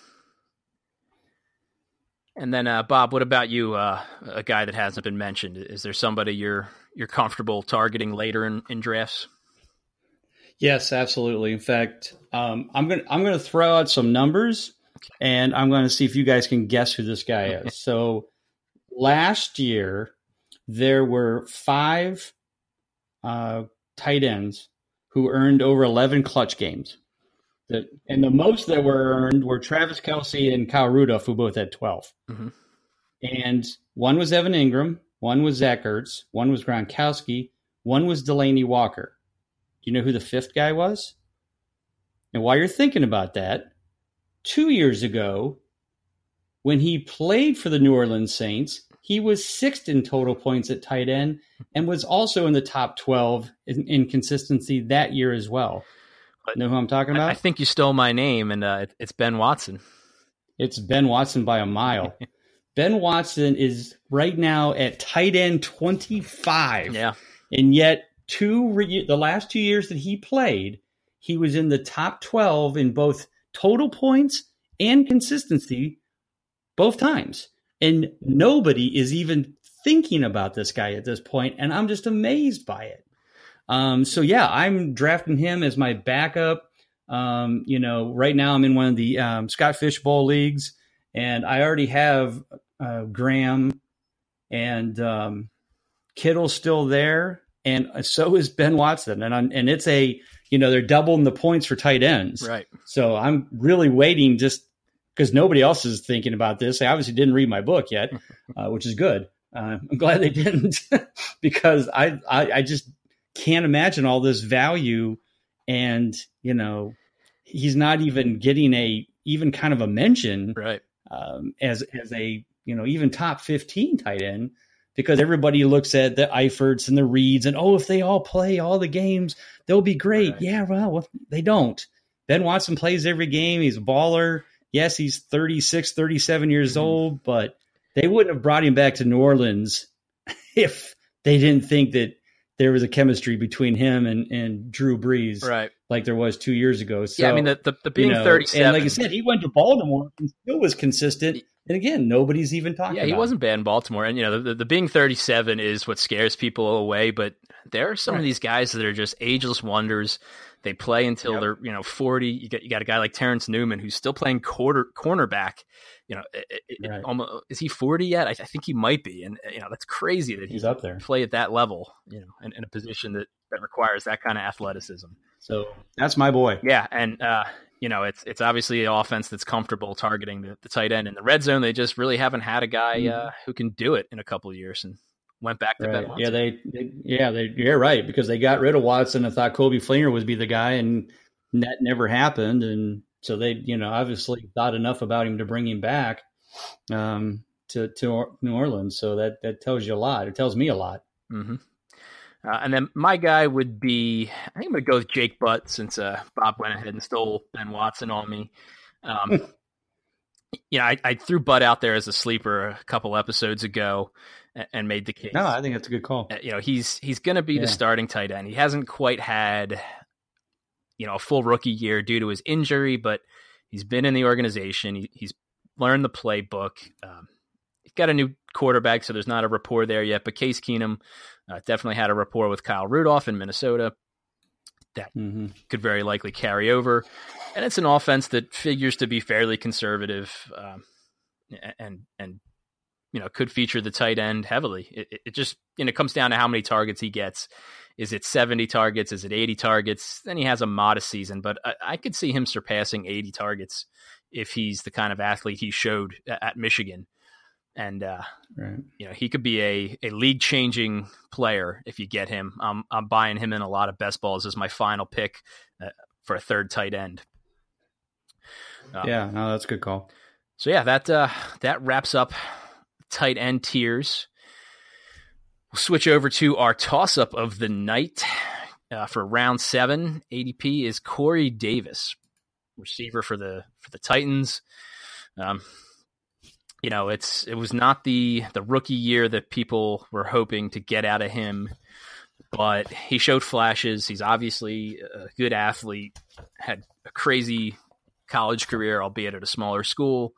And then, Bob, what about you, a guy that hasn't been mentioned? Is there somebody you're comfortable targeting later in drafts? Yes, absolutely. In fact, I'm gonna throw out some numbers, and I'm going to see if you guys can guess who this guy is. So last year, there were 5 tight ends who earned over 11 clutch games. And the most that were earned were Travis Kelce and Kyle Rudolph, who both had 12. Mm-hmm. And one was Evan Ingram, one was Zach Ertz, one was Gronkowski, one was Delaney Walker. Do you know who the 5th guy was? And while you're thinking about that, 2 years ago, when he played for the New Orleans Saints, he was 6th in total points at tight end and was also in the top 12 in consistency that year as well. Know who I'm talking about? I think you stole my name, and it's Ben Watson. It's Ben Watson by a mile. Ben Watson is right now at tight end 25. Yeah. And yet the last 2 years that he played, he was in the top 12 in both total points and consistency both times. And nobody is even thinking about this guy at this point, and I'm just amazed by it. So yeah, I'm drafting him as my backup. Right now I'm in one of the Scott Fish Bowl leagues, and I already have Graham and Kittle still there, and so is Ben Watson. And it's they're doubling the points for tight ends. Right. So I'm really waiting just because nobody else is thinking about this. They obviously didn't read my book yet, which is good. I'm glad they didn't because I just can't imagine all this value, and he's not even getting even kind of a mention, right? As a even top 15 tight end, because everybody looks at the Eiferts and the Reeds and if they all play all the games, they'll be great. Right. Yeah, well, they don't. Ben Watson plays every game. He's a baller. Yes, he's 36, 37 years old, but they wouldn't have brought him back to New Orleans if they didn't think that there was a chemistry between him and Drew Brees, right? Like there was 2 years ago. So, yeah, I mean, the being 37. And like I said, he went to Baltimore and still was consistent. And again, nobody's even talking about he wasn't bad in Baltimore. And, the being 37 is what scares people away. But there are some of these guys that are just ageless wonders. They play until they're 40. You got a guy like Terrence Newman who's still playing cornerback. Almost, is he 40 yet? I think he might be, and that's crazy that he's up there. Play at that level, in a position that requires that kind of athleticism. So that's my boy. Yeah, and it's obviously an offense that's comfortable targeting the tight end in the red zone. They just really haven't had a guy who can do it in a couple of years, and went back to Ben Watson. You're right, because they got rid of Watson and thought Kobe Flinger would be the guy, and that never happened. And so they, obviously thought enough about him to bring him back to New Orleans. So that tells you a lot. It tells me a lot. Mm-hmm. And then my guy would be, I think I'm going to go with Jake Butt, since Bob went ahead and stole Ben Watson on me. I threw Butt out there as a sleeper a couple episodes ago and made the case. No, I think that's a good call. He's going to be the starting tight end. He hasn't quite had, a full rookie year due to his injury, but he's been in the organization. He's learned the playbook. He's got a new quarterback, so there's not a rapport there yet. But Case Keenum definitely had a rapport with Kyle Rudolph in Minnesota that could very likely carry over. And it's an offense that figures to be fairly conservative, and could feature the tight end heavily. It just comes down to how many targets he gets. Is it 70 targets? Is it 80 targets? Then he has a modest season, but I could see him surpassing 80 targets if he's the kind of athlete he showed at Michigan. And he could be a league-changing player if you get him. I'm buying him in a lot of best balls as my final pick for a third tight end. That's a good call. So that wraps up tight end tiers. We'll switch over to our toss-up of the night for round 7. ADP is Corey Davis, receiver for the Titans. It was not the rookie year that people were hoping to get out of him, but he showed flashes. He's obviously a good athlete, had a crazy college career, albeit at a smaller school.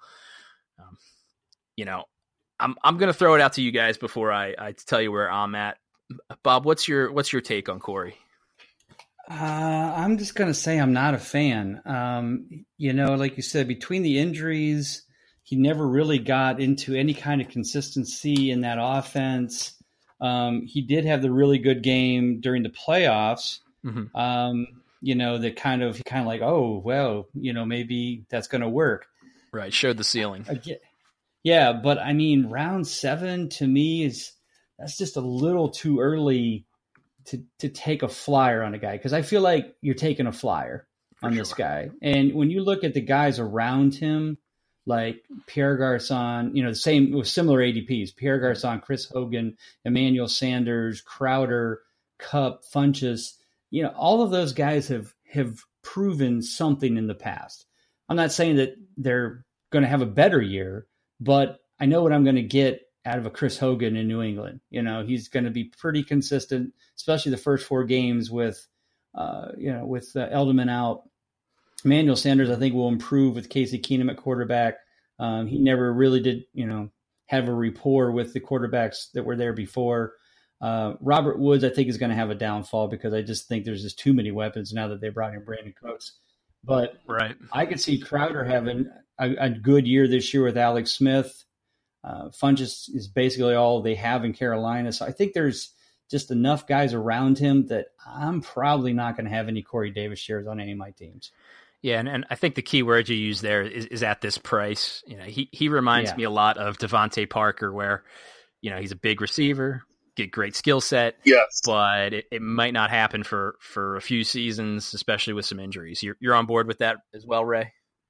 I'm going to throw it out to you guys before I tell you where I'm at. Bob, what's your take on Corey? I'm just going to say I'm not a fan. Like you said, between the injuries, he never really got into any kind of consistency in that offense. He did have the really good game during the playoffs. That kind of like, oh, well, maybe that's going to work. Right. Showed the ceiling. Yeah. But I mean, round 7 to me that's just a little too early to take a flyer on a guy. Cause I feel like you're taking a flyer on this guy. And when you look at the guys around him, like Pierre Garçon, the same with similar ADPs, Pierre Garçon, Chris Hogan, Emmanuel Sanders, Crowder, Kupp, Funchess, all of those guys have proven something in the past. I'm not saying that they're going to have a better year, but I know what I'm going to get out of a Chris Hogan in New England. He's going to be pretty consistent, especially the first 4 games with Edelman out. Emmanuel Sanders, I think, will improve with Casey Keenum at quarterback. He never really did, have a rapport with the quarterbacks that were there before. Robert Woods, I think, is going to have a downfall because I just think there's just too many weapons now that they brought in Brandon Cooks. But right. I could see Crowder having a good year this year with Alex Smith. Funchess is basically all they have in Carolina. So I think there's just enough guys around him that I'm probably not going to have any Corey Davis shares on any of my teams. Yeah, and I think the key word you use there is at this price. He reminds me a lot of Devontae Parker, where he's a big receiver, get great skill set, yes, but it might not happen for a few seasons, especially with some injuries. You're on board with that as well, Ray?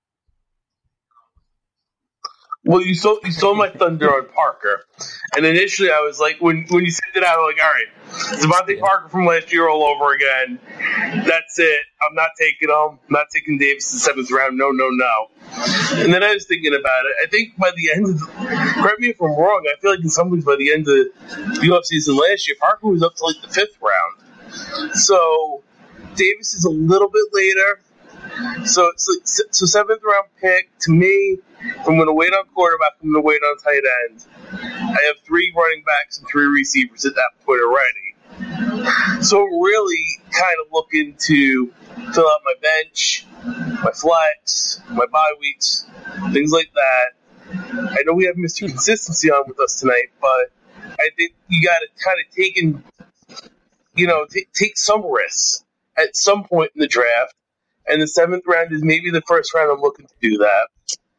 Well, you stole my thunder on Parker, and initially I was like, when you said that, I was like, all right, Devontae Parker from last year all over again. That's it. I'm not taking him. I'm not taking Davis in the 7th round. No. And then I was thinking about it. I think by the end of correct me if I'm wrong, I feel like in some ways by the end of the offseason last year, Parker was up to like the 5th round. So Davis is a little bit later. So it's like 7th round pick to me. If I'm going to wait on quarterback, I'm going to wait on tight end. I have 3 running backs and 3 receivers at that point already. So I'm really kind of looking to fill out my bench, my flex, my bye weeks, things like that. I know we have Mr. Consistency on with us tonight, but I think you got to kind of take some risks at some point in the draft. And the 7th round is maybe the first round I'm looking to do that.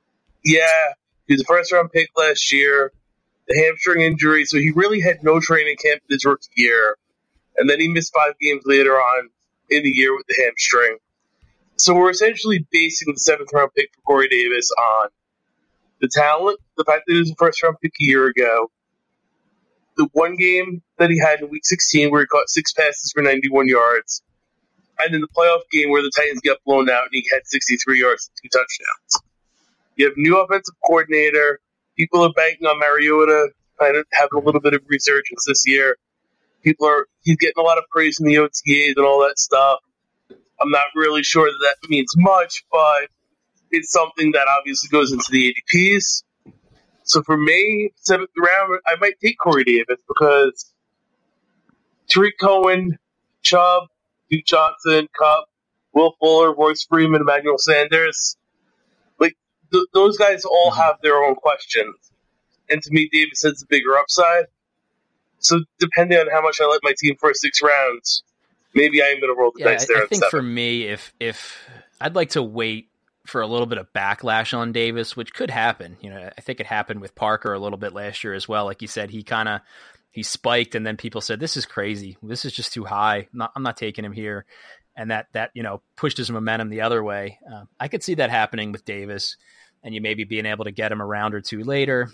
Yeah, he was a first-round pick last year, the hamstring injury, so he really had no training camp his rookie year. And then he missed 5 games later on in the year with the hamstring. So we're essentially basing the 7th-round pick for Corey Davis on the talent, the fact that he was a first-round pick a year ago, the one game that he had in Week 16 where he caught 6 passes for 91 yards, and in the playoff game where the Titans got blown out and he had 63 yards and 2 touchdowns. You have a new offensive coordinator. People are banking on Mariota, kind of having a little bit of resurgence this year. He's getting a lot of praise from the OTAs and all that stuff. I'm not really sure that means much, but it's something that obviously goes into the ADPs. So for me, 7th round, I might take Corey Davis because Tariq Cohen, Chubb, Duke Johnson, Kupp, Will Fuller, Royce Freeman, Emmanuel Sanders, those guys all have their own questions. And to me, Davis has the bigger upside. So depending on how much I like my team first 6 rounds, maybe I am going to roll the dice there. I think for me, if I'd like to wait for a little bit of backlash on Davis, which could happen. I think it happened with Parker a little bit last year as well. Like you said, he spiked, and then people said, this is crazy. This is just too high. I'm not taking him here. And that pushed his momentum the other way. I could see that happening with Davis, and you maybe being able to get him a round or 2 later.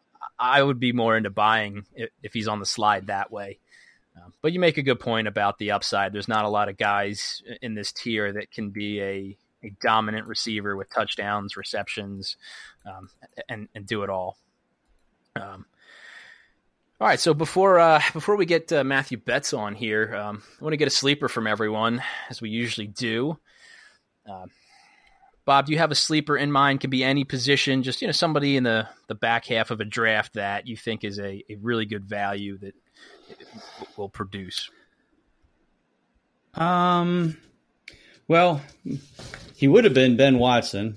I would be more into buying if he's on the slide that way. But you make a good point about the upside. There's not a lot of guys in this tier that can be a dominant receiver with touchdowns, receptions, and do it all. All right, so before we get Matthew Betts on here, I want to get a sleeper from everyone, as we usually do. Bob, do you have a sleeper in mind? Could be any position, just somebody in the back half of a draft that you think is a really good value that will produce. Well, he would have been Ben Watson.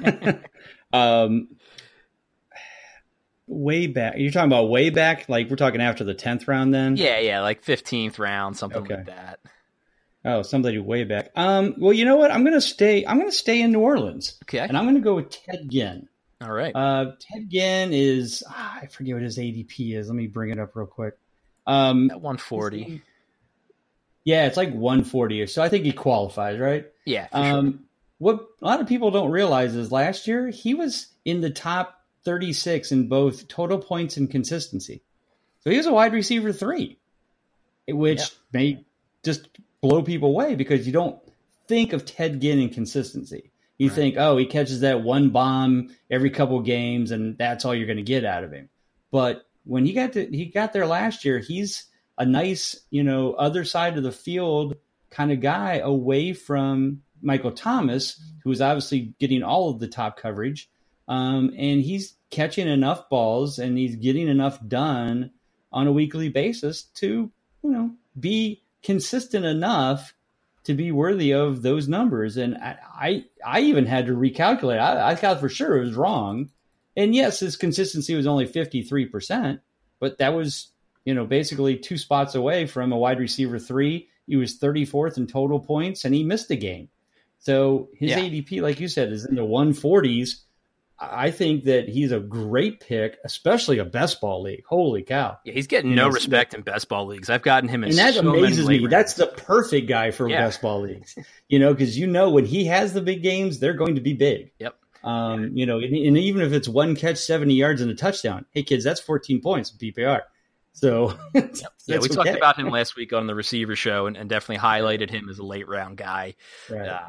Way back. You're talking about way back? Like we're talking after the 10th round then? Yeah, like 15th round, something like that. Oh, somebody way back. Well, you know what? I'm gonna stay in New Orleans. Okay. And I'm gonna go with Ted Ginn. All right. Ted Ginn is I forget what his ADP is. Let me bring it up real quick. At 140. Yeah, it's like 140. So I think he qualifies, right? Yeah. For sure. What a lot of people don't realize is last year he was in the top 36 in both total points and consistency. So he was a wide receiver 3, which may just blow people away because you don't think of Ted Ginn in consistency. You think, he catches that one bomb every couple games and that's all you're going to get out of him. But when he got there last year, he's a nice, other side of the field kind of guy away from Michael Thomas, who is obviously getting all of the top coverage. And he's catching enough balls and he's getting enough done on a weekly basis to, be consistent enough to be worthy of those numbers. And I even had to recalculate. I thought for sure it was wrong. And yes, his consistency was only 53%, but that was, basically 2 spots away from a wide receiver 3. He was 34th in total points and he missed a game. So his ADP, like you said, is in the 140s. I think that he's a great pick, especially a best ball league. Holy cow. Yeah, he's getting no respect in best ball leagues. I've gotten him in and that so amazes many me. That's the perfect guy for best ball leagues. Because when he has the big games, they're going to be big. Yep. And even if it's 1 catch, 70 yards and a touchdown, hey kids, that's 14 points in PPR. So we talked about him last week on the receiver show and definitely highlighted him as a late round guy. Right.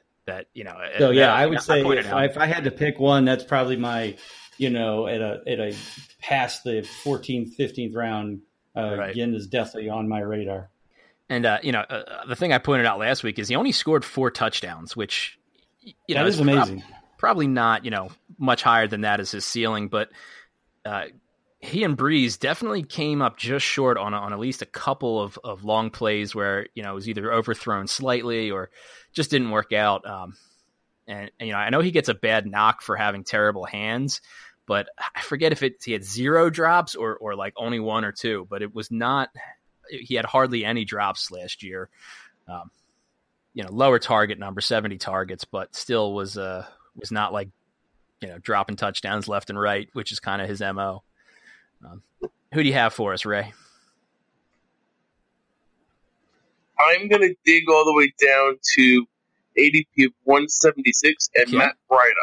I would say if I had to pick one, that's probably my, at a past the 14th, 15th round, again, is definitely on my radar. And, the thing I pointed out last week is he only scored 4 touchdowns, which, that is amazing. Probably not, much higher than that as his ceiling, but he and Breeze definitely came up just short on at least a couple of long plays where, it was either overthrown slightly or just didn't work out. And I know he gets a bad knock for having terrible hands, but I forget if he had 0 drops or like only 1 or 2, but it was not, he had hardly any drops last year. Lower target number, 70 targets, but still was not like, dropping touchdowns left and right, which is kind of his MO. Who do you have for us, Ray? I'm going to dig all the way down to ADP of 176 and Matt Breida.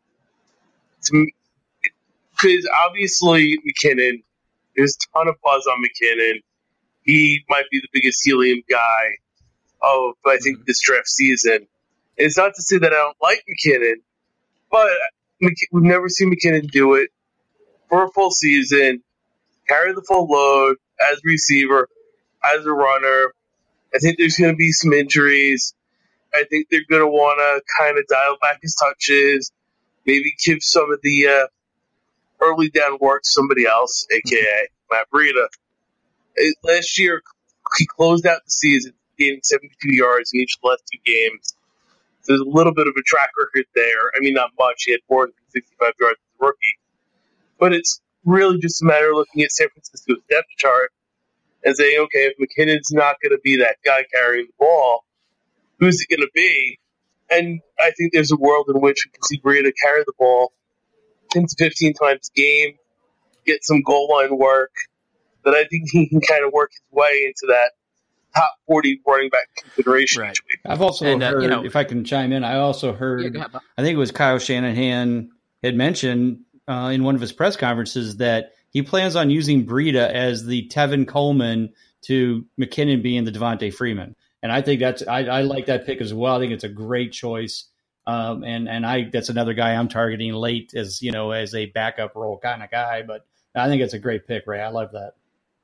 Because obviously McKinnon, there's a ton of buzz on McKinnon. He might be the biggest helium guy of, I think, this draft season. And it's not to say that I don't like McKinnon, but we've never seen McKinnon do it for a full season, carry the full load as receiver, as a runner. I think there's going to be some injuries. I think they're going to want to kind of dial back his touches, maybe give some of the early down work to somebody else, a.k.a. Matt Breida. Last year, he closed out the season, gaining 72 yards in each of the last 2 games. So there's a little bit of a track record there. I mean, not much. He had 465 yards as a rookie. But it's really just a matter of looking at San Francisco's depth chart and saying, okay, if McKinnon's not going to be that guy carrying the ball, who's it going to be? And I think there's a world in which we can see Breida carry the ball 10 to 15 times a game, get some goal line work, that I think he can kind of work his way into that top 40 running back consideration each week. I've also heard, if I can chime in, I also heard, I think it was Kyle Shanahan had mentioned in one of his press conferences that he plans on using Breida as the Tevin Coleman to McKinnon being the Devontae Freeman. And I think I like that pick as well. I think it's a great choice. And that's another guy I'm targeting late as a backup role kind of guy, but I think it's a great pick, Ray. I love that.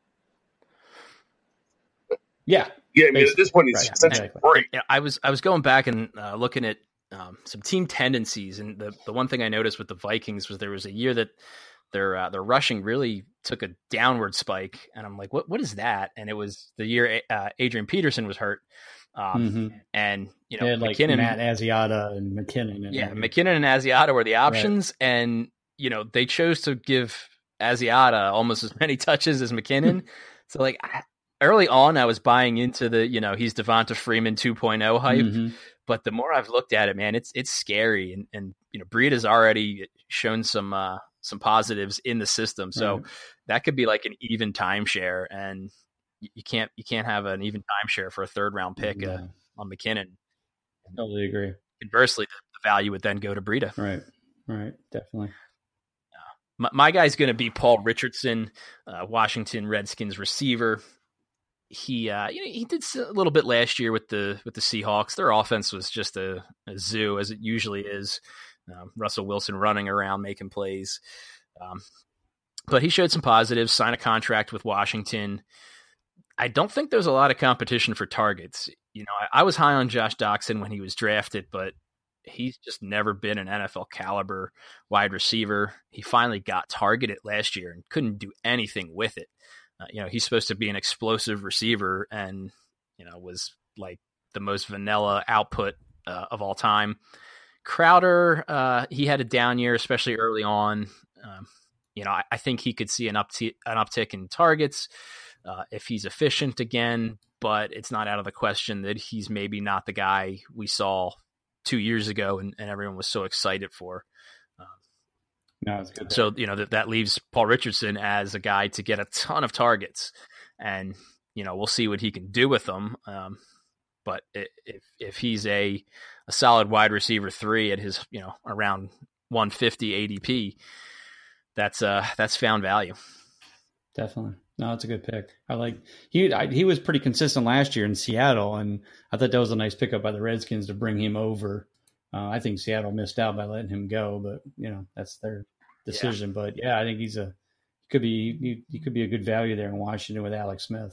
Yeah. Yeah. I mean, at this point, he's essentially great. Yeah, I was going back and looking at some team tendencies, and the one thing I noticed with the Vikings was there was a year that their rushing really took a downward spike, and I'm like, what is that? And it was the year Adrian Peterson was hurt, and like McKinnon, Matt Asiata, and McKinnon, McKinnon and Asiata were the options, right. And they chose to give Asiata almost as many touches as McKinnon. So like early on, I was buying into the he's Devonta Freeman 2.0 hype. But the more I've looked at it, man, it's scary, and Breida's already shown some positives in the system, so that could be like an even timeshare, and you can't have an even timeshare for a 3rd round pick on McKinnon. Totally agree. Conversely, the value would then go to Breida. Right, definitely. My guy's going to be Paul Richardson, Washington Redskins receiver. He did a little bit last year with the Seahawks. Their offense was just a zoo, as it usually is. Russell Wilson running around making plays. But he showed some positives, signed a contract with Washington. I don't think there's a lot of competition for targets. I was high on Josh Doxson when he was drafted, but he's just never been an NFL caliber wide receiver. He finally got targeted last year and couldn't do anything with it. He's supposed to be an explosive receiver and, was like the most vanilla output of all time. Crowder, he had a down year, especially early on. I think he could see an uptick in targets if he's efficient again, but it's not out of the question that he's maybe not the guy we saw 2 years ago and everyone was so excited for. No, it's good. So, that leaves Paul Richardson as a guy to get a ton of targets, and, we'll see what he can do with them. But if he's a solid wide receiver 3 at his, around 150 ADP, that's found value. Definitely. No, it's a good pick. He was pretty consistent last year in Seattle, and I thought that was a nice pickup by the Redskins to bring him over. I think Seattle missed out by letting him go, but that's their decision. Yeah. But yeah, I think he could be a good value there in Washington with Alex Smith.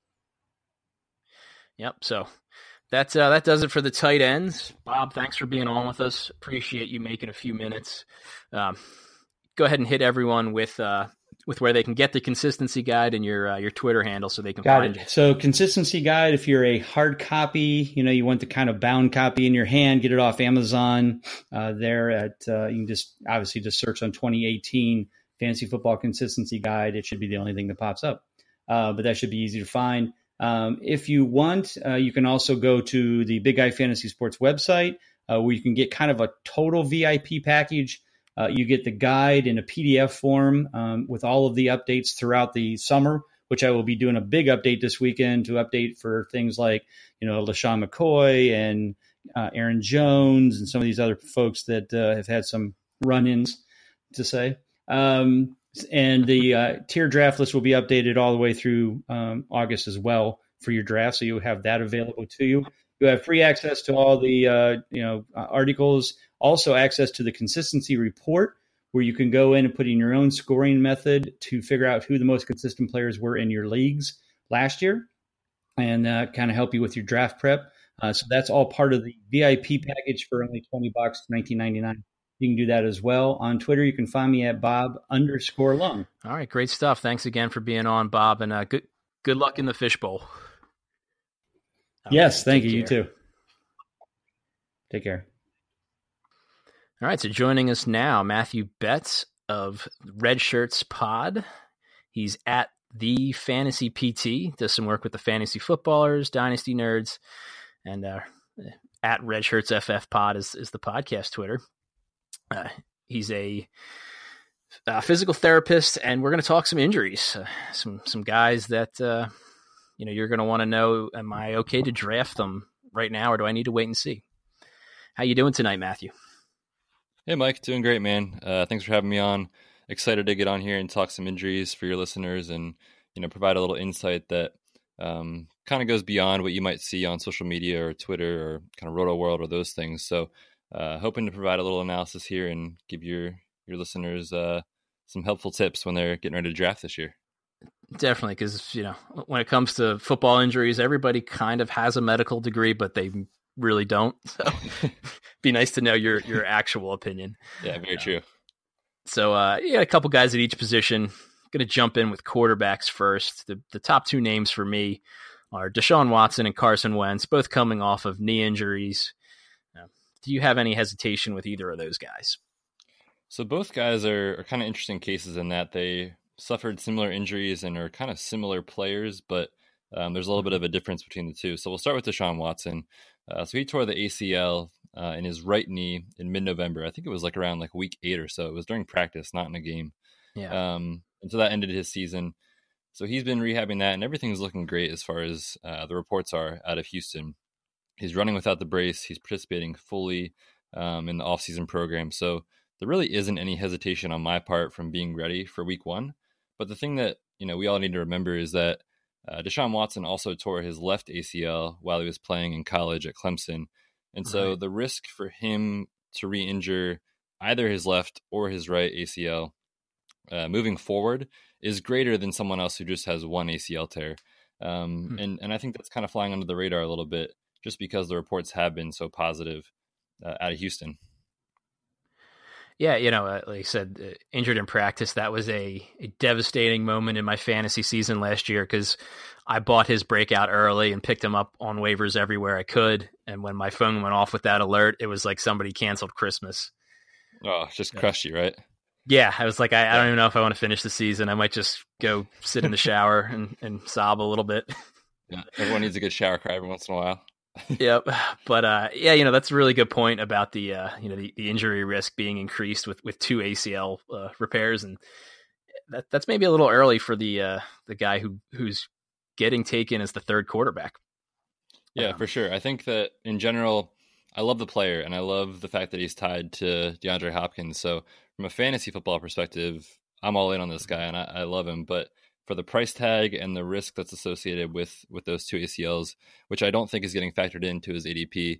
Yep. So that does it for the tight ends. Bob, thanks for being on with us. Appreciate you making a few minutes. Go ahead and hit everyone with where they can get the consistency guide and your Twitter handle so they can find you. So consistency guide, if you're a hard copy, you want the kind of bound copy in your hand, get it off Amazon there at, you can just search on 2018 Fantasy Football Consistency Guide. It should be the only thing that pops up. But that should be easy to find. If you want, you can also go to the Big Guy Fantasy Sports website where you can get kind of a total VIP package. You get the guide in a PDF form with all of the updates throughout the summer, which I will be doing a big update this weekend to update for things like, LaShawn McCoy and Aaron Jones and some of these other folks that have had some run-ins to say. And the tier draft list will be updated all the way through August as well for your draft. So you'll have that available to you. You have free access to all the articles. Also access to the consistency report where you can go in and put in your own scoring method to figure out who the most consistent players were in your leagues last year and kind of help you with your draft prep. So that's all part of the VIP package for only $20, $19.99. You can do that as well. On Twitter, you can find me at Bob_Lung. All right, great stuff. Thanks again for being on, Bob, and good luck in the fishbowl. Yes, thank you. You too. Take care. All right, so joining us now, Matthew Betts of Red Shirts Pod. He's at the Fantasy PT, does some work with the fantasy footballers, dynasty nerds, and at Red Shirts FF Pod is the podcast Twitter. He's a physical therapist, and we're going to talk some injuries, some guys that you're going to want to know. Am I okay to draft them right now, or do I need to wait and see? How you doing tonight, Matthew? Hey, Mike. Doing great, man. Thanks for having me on. Excited to get on here and talk some injuries for your listeners and, provide a little insight that kind of goes beyond what you might see on social media or Twitter or kind of Roto World or those things. So hoping to provide a little analysis here and give your listeners some helpful tips when they're getting ready to draft this year. Definitely, because, when it comes to football injuries, everybody kind of has a medical degree, but they really don't. So be nice to know your actual opinion. Yeah, very true. So a couple guys at each position. Going to jump in with quarterbacks first. The top two names for me are Deshaun Watson and Carson Wentz, both coming off of knee injuries. Do you have any hesitation with either of those guys? So both guys are kind of interesting cases in that they suffered similar injuries and are kind of similar players, but there's a little bit of a difference between the two. So we'll start with Deshaun Watson. So he tore the ACL in his right knee in mid-November. I think it was around week 8 or so. It was during practice, not in a game. Yeah. And so that ended his season. So he's been rehabbing that, and everything's looking great as far as the reports are out of Houston. He's running without the brace. He's participating fully in the offseason program. So there really isn't any hesitation on my part from being ready for week 1. But the thing that we all need to remember is that Deshaun Watson also tore his left ACL while he was playing in college at Clemson. And so the risk for him to re-injure either his left or his right ACL moving forward is greater than someone else who just has one ACL tear. And I think that's kind of flying under the radar a little bit just because the reports have been so positive out of Houston. Yeah, like I said, injured in practice, that was a devastating moment in my fantasy season last year because I bought his breakout early and picked him up on waivers everywhere I could. And when my phone went off with that alert, it was like somebody canceled Christmas. Oh, just crushed you, right? Yeah, I was like, I don't even know if I want to finish the season. I might just go sit in the shower and sob a little bit. Yeah, everyone needs a good shower cry every once in a while. Yep. But that's a really good point about the the injury risk being increased with two ACL repairs, and that's maybe a little early for the guy who's getting taken as the third quarterback. Yeah, for sure. I think that in general, I love the player and I love the fact that he's tied to DeAndre Hopkins. So from a fantasy football perspective, I'm all in on this guy and I love him, but for the price tag and the risk that's associated with those two ACLs, which I don't think is getting factored into his ADP,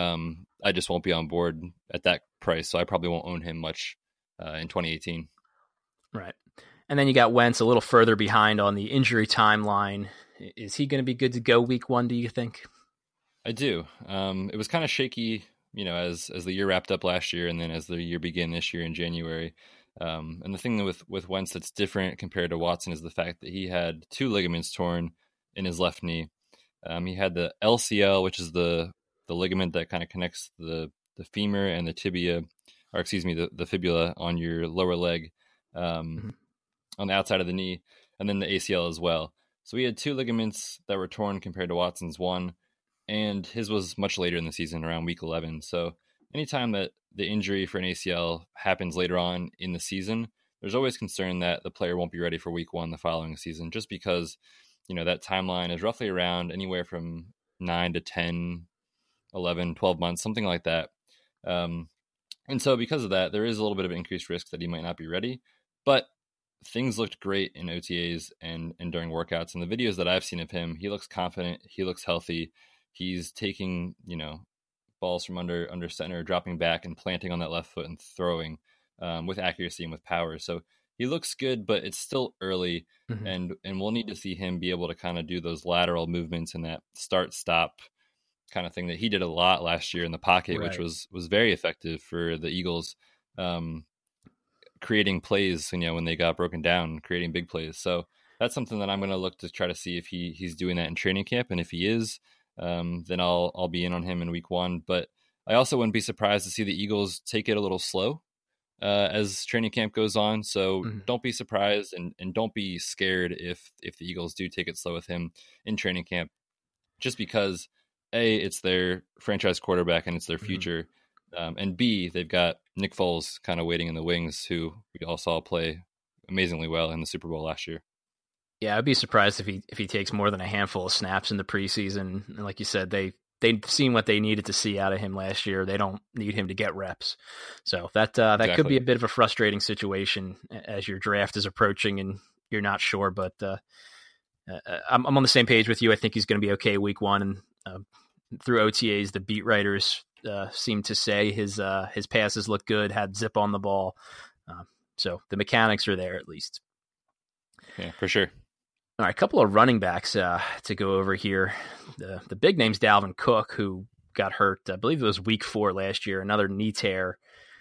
I just won't be on board at that price. So I probably won't own him much in 2018. Right. And then you got Wentz a little further behind on the injury timeline. Is he going to be good to go week 1, do you think? I do. It was kind of shaky, as the year wrapped up last year and then as the year began this year in January. And the thing with Wentz that's different compared to Watson is the fact that he had 2 ligaments torn in his left knee. He had the LCL, which is the ligament that kind of connects the femur and the tibia, or excuse me, the fibula on your lower leg on the outside of the knee, and then the ACL as well. So he had 2 ligaments that were torn compared to Watson's 1, and his was much later in the season, around week 11. So anytime that the injury for an ACL happens later on in the season, there's always concern that the player won't be ready for week 1 the following season, just because, that timeline is roughly around anywhere from 9 to 10, 11, 12 months, something like that. And so because of that, there is a little bit of increased risk that he might not be ready, but things looked great in OTAs and during workouts. And the videos that I've seen of him, he looks confident. He looks healthy. He's taking, balls from under center, dropping back and planting on that left foot and throwing with accuracy and with power. So he looks good, but it's still early, and we'll need to see him be able to kind of do those lateral movements and that start-stop kind of thing that he did a lot last year in the pocket, right, which was very effective for the Eagles, creating plays, when they got broken down, creating big plays. So that's something that I'm going to look to try to see if he's doing that in training camp, and if he is, then I'll be in on him in week 1. But I also wouldn't be surprised to see the Eagles take it a little slow as training camp goes on. So don't be surprised and don't be scared if the Eagles do take it slow with him in training camp, just because A, it's their franchise quarterback and it's their future. And B, they've got Nick Foles kind of waiting in the wings, who we all saw play amazingly well in the Super Bowl last year. Yeah, I'd be surprised if he takes more than a handful of snaps in the preseason. And like you said, they've seen what they needed to see out of him last year. They don't need him to get reps. So that exactly could be a bit of a frustrating situation as your draft is approaching and you're not sure. But I'm on the same page with you. I think he's going to be okay week 1. And through OTAs, the beat writers seem to say his passes look good, had zip on the ball. So the mechanics are there at least. Yeah, for sure. All right, a couple of running backs to go over here. The big name's Dalvin Cook, who got hurt, I believe it was week 4 last year, another knee tear.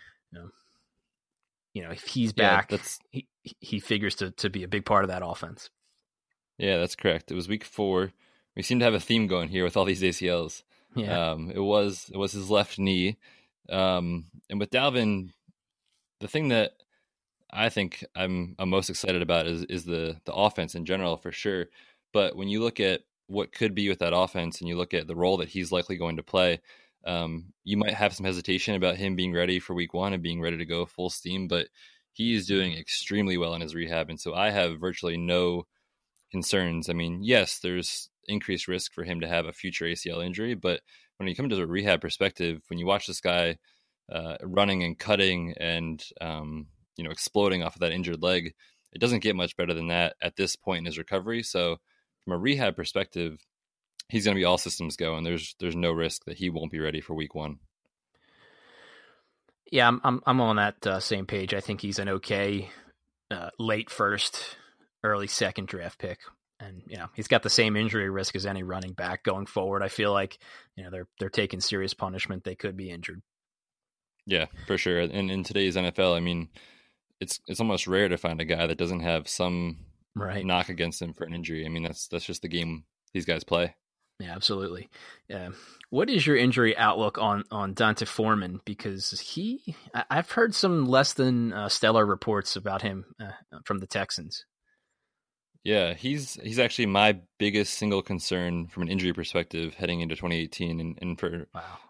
If he's back, he figures to be a big part of that offense. Yeah, that's correct. It was week 4. We seem to have a theme going here with all these ACLs. Yeah. It was his left knee. And with Dalvin, the thing that I think I'm most excited about is the offense in general, for sure. But when you look at what could be with that offense and you look at the role that he's likely going to play, you might have some hesitation about him being ready for week 1 and being ready to go full steam, but he is doing extremely well in his rehab. And so I have virtually no concerns. I mean, yes, there's increased risk for him to have a future ACL injury, but when you come to a rehab perspective, when you watch this guy running and cutting and exploding off of that injured leg, it doesn't get much better than that at this point in his recovery. So from a rehab perspective, he's going to be all systems go, and there's no risk that he won't be ready for week 1. Yeah, I'm on that same page. I think he's an okay late first, early second draft pick. And, he's got the same injury risk as any running back going forward. I feel like, they're taking serious punishment. They could be injured. Yeah, for sure. And in today's NFL, I mean, it's almost rare to find a guy that doesn't have some knock against him for an injury. I mean, that's just the game these guys play. Yeah, absolutely. What is your injury outlook on D'Onta Foreman? Because I've heard some less than stellar reports about him from the Texans. Yeah, he's actually my biggest single concern from an injury perspective heading into 2018, and for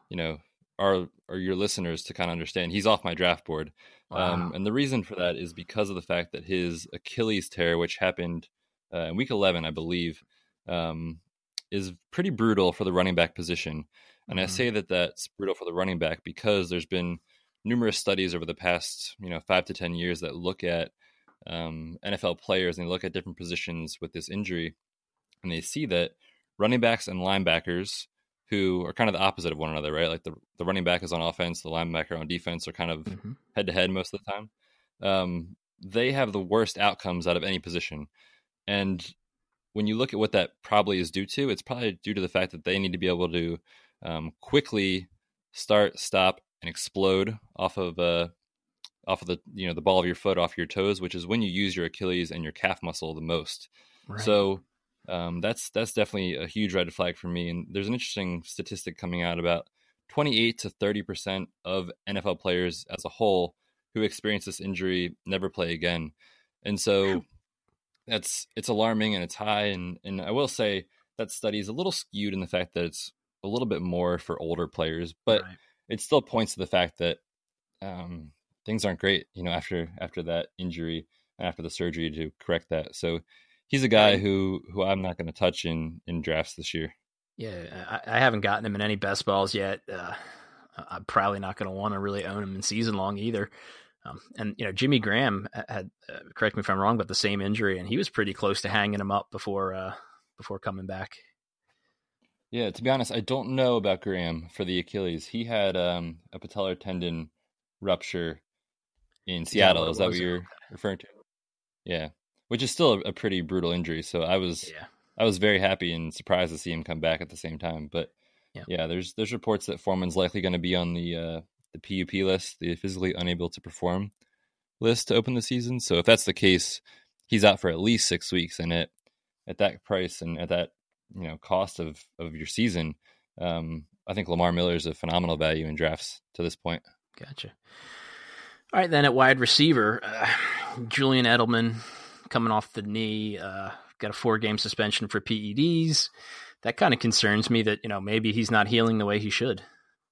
your listeners to kind of understand, he's off my draft board. Wow. And the reason for that is because of the fact that his Achilles tear, which happened in week 11, I believe, is pretty brutal for the running back position. And I say that that's brutal for the running back because there's been numerous studies over the past 5 to 10 years that look at NFL players, and they look at different positions with this injury, and they see that running backs and linebackers, who are kind of the opposite of one another, right? Like the running back is on offense, the linebacker on defense are kind of head to head most of the time. They have the worst outcomes out of any position. And when you look at what that probably is due to, it's probably due to the fact that they need to be able to quickly start, stop, and explode off of the ball of your foot, off your toes, which is when you use your Achilles and your calf muscle the most. Right. So that's definitely a huge red flag for me. And there's an interesting statistic coming out about 28 to 30% of NFL players as a whole who experience this injury never play again. And so it's alarming and it's high. And I will say that study is a little skewed in the fact that it's a little bit more for older players, but it still points to the fact that things aren't great, after that injury and after the surgery to correct that. So he's a guy who I'm not going to touch in drafts this year. Yeah, I haven't gotten him in any best balls yet. I'm probably not going to want to really own him in season long either. And Jimmy Graham had, correct me if I'm wrong, but the same injury, and he was pretty close to hanging him up before coming back. Yeah, to be honest, I don't know about Graham for the Achilles. He had a patellar tendon rupture in Seattle. Is that what you're referring to? Yeah, which is still a pretty brutal injury. So I was very happy and surprised to see him come back at the same time. But there's reports that Foreman's likely going to be on the PUP list, the physically unable to perform list, to open the season. So if that's the case, he's out for at least 6 weeks. And at that price and at that cost of your season, I think Lamar Miller is a phenomenal value in drafts to this point. Gotcha. All right, then at wide receiver, Julian Edelman coming off the knee, got a 4-game suspension for PEDs. That kind of concerns me that, maybe he's not healing the way he should.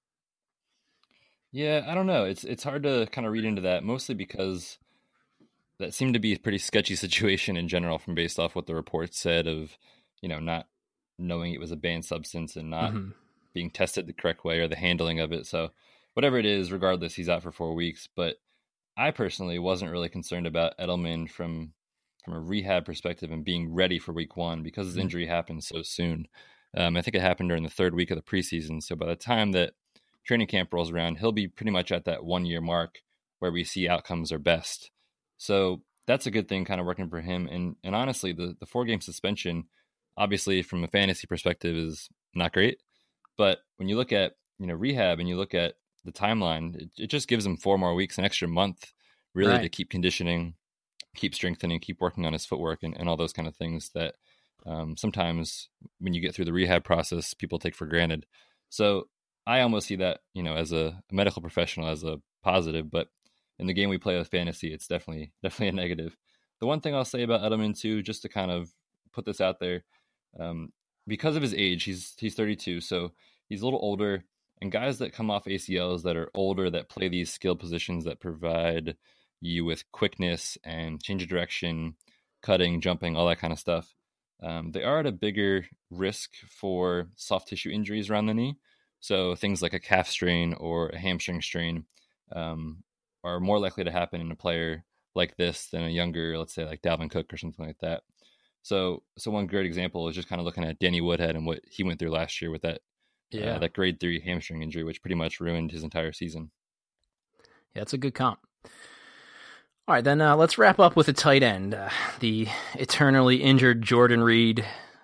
Yeah, I don't know. It's hard to kind of read into that, mostly because that seemed to be a pretty sketchy situation in general from based off what the report said of, not knowing it was a banned substance and not being tested the correct way or the handling of it. So whatever it is, regardless, he's out for 4 weeks. But I personally wasn't really concerned about Edelman from a rehab perspective and being ready for week 1 because his injury happened so soon. I think it happened during the 3rd week of the preseason. So by the time that training camp rolls around, he'll be pretty much at that 1-year mark where we see outcomes are best. So that's a good thing kind of working for him. And honestly, the 4-game suspension, obviously from a fantasy perspective, is not great. But when you look at, rehab and you look at the timeline, it just gives him 4 more weeks, an extra month, really, to keep conditioning, keep strengthening, keep working on his footwork and all those kind of things that sometimes when you get through the rehab process, people take for granted. So I almost see that, as a medical professional, as a positive, but in the game we play with fantasy, it's definitely a negative. The one thing I'll say about Edelman too, just to kind of put this out there, because of his age, he's 32, so he's a little older. And guys that come off ACLs that are older, that play these skill positions that provide you with quickness and change of direction, cutting, jumping, all that kind of stuff, they are at a bigger risk for soft tissue injuries around the knee. So things like a calf strain or a hamstring strain are more likely to happen in a player like this than a younger, let's say like Dalvin Cook or something like that. So one great example is just kind of looking at Danny Woodhead and what he went through last year with that grade 3 hamstring injury, which pretty much ruined his entire season. Yeah, it's a good comp. All right, then let's wrap up with a tight end, the eternally injured Jordan Reed.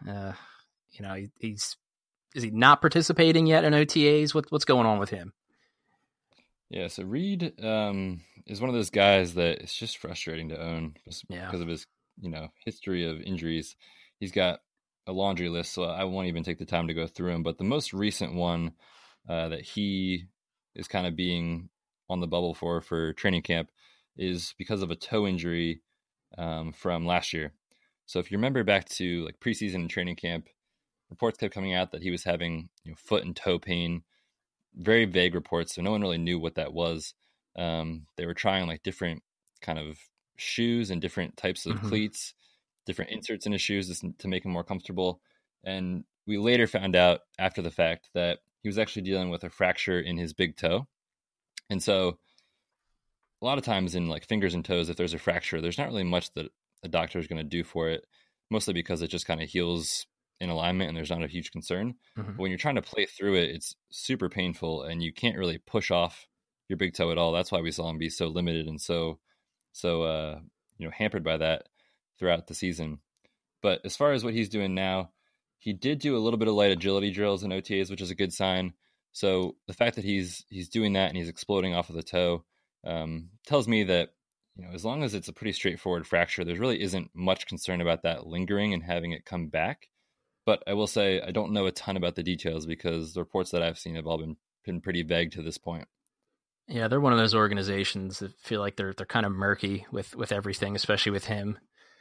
Is he not participating yet in OTAs? What's going on with him? Yeah, so Reed is one of those guys that it's just frustrating to own because of his history of injuries. He's got a laundry list, so I won't even take the time to go through them. But the most recent one that he is kind of being on the bubble for training camp is because of a toe injury from last year. So if you remember back to like preseason and training camp, reports kept coming out that he was having foot and toe pain. Very vague reports, so no one really knew what that was. They were trying like different kind of shoes and different types of cleats, different inserts in his shoes to make him more comfortable. And we later found out after the fact that he was actually dealing with a fracture in his big toe. And so a lot of times in like fingers and toes, if there's a fracture, there's not really much that a doctor is going to do for it, mostly because it just kind of heals in alignment and there's not a huge concern. But when you're trying to play through it, it's super painful and you can't really push off your big toe at all. That's why we saw him be so limited and so hampered by that throughout the season. But as far as what he's doing now, he did do a little bit of light agility drills in OTAs, which is a good sign. So the fact that he's doing that and he's exploding off of the toe tells me that as long as it's a pretty straightforward fracture, there really isn't much concern about that lingering and having it come back. But I will say I don't know a ton about the details because the reports that I've seen have all been pretty vague to this point. Yeah, they're one of those organizations that feel like they're kind of murky with everything, especially with him.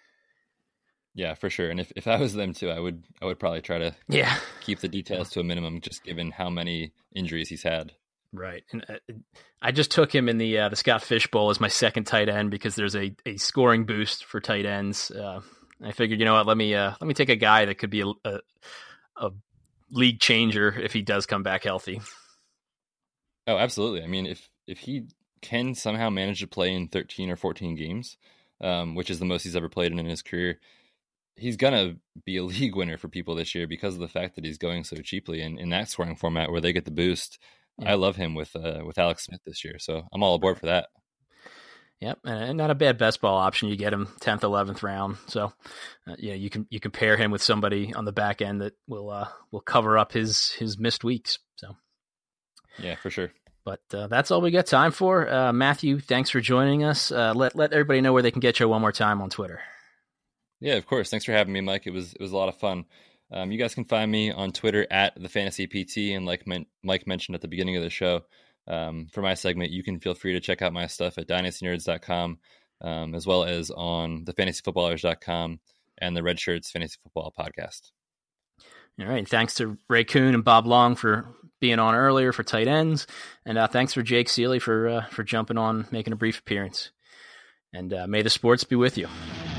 Yeah, for sure. And if I was them too, I would probably try to keep the details to a minimum, just given how many injuries he's had. Right. And I just took him in the Scott Fish Bowl as my second tight end because there's a scoring boost for tight ends. I figured, let me take a guy that could be a league changer if he does come back healthy. Oh, absolutely. I mean, if he can somehow manage to play in 13 or 14 games, which is the most he's ever played in his career, he's going to be a league winner for people this year because of the fact that he's going so cheaply. And in that scoring format where they get the boost, I love him with Alex Smith this year. So I'm all aboard for that. Yep, and not a bad best ball option. You get him 10th, 11th round. So, you can pair him with somebody on the back end that will cover up his missed weeks. So, yeah, for sure. But that's all we got time for. Matthew, thanks for joining us. Let everybody know where they can get you one more time on Twitter. Yeah, of course. Thanks for having me, Mike. It was a lot of fun. You guys can find me on Twitter at @thefantasypt, and like Mike mentioned at the beginning of the show. For my segment, you can feel free to check out my stuff at dynastynerds.com, as well as on thefantasyfootballers.com and the Red Shirts Fantasy Football Podcast. All right. Thanks to Ray Kuhn and Bob Long for being on earlier for tight ends. And thanks for Jake Seeley for jumping on, making a brief appearance. And may the sports be with you.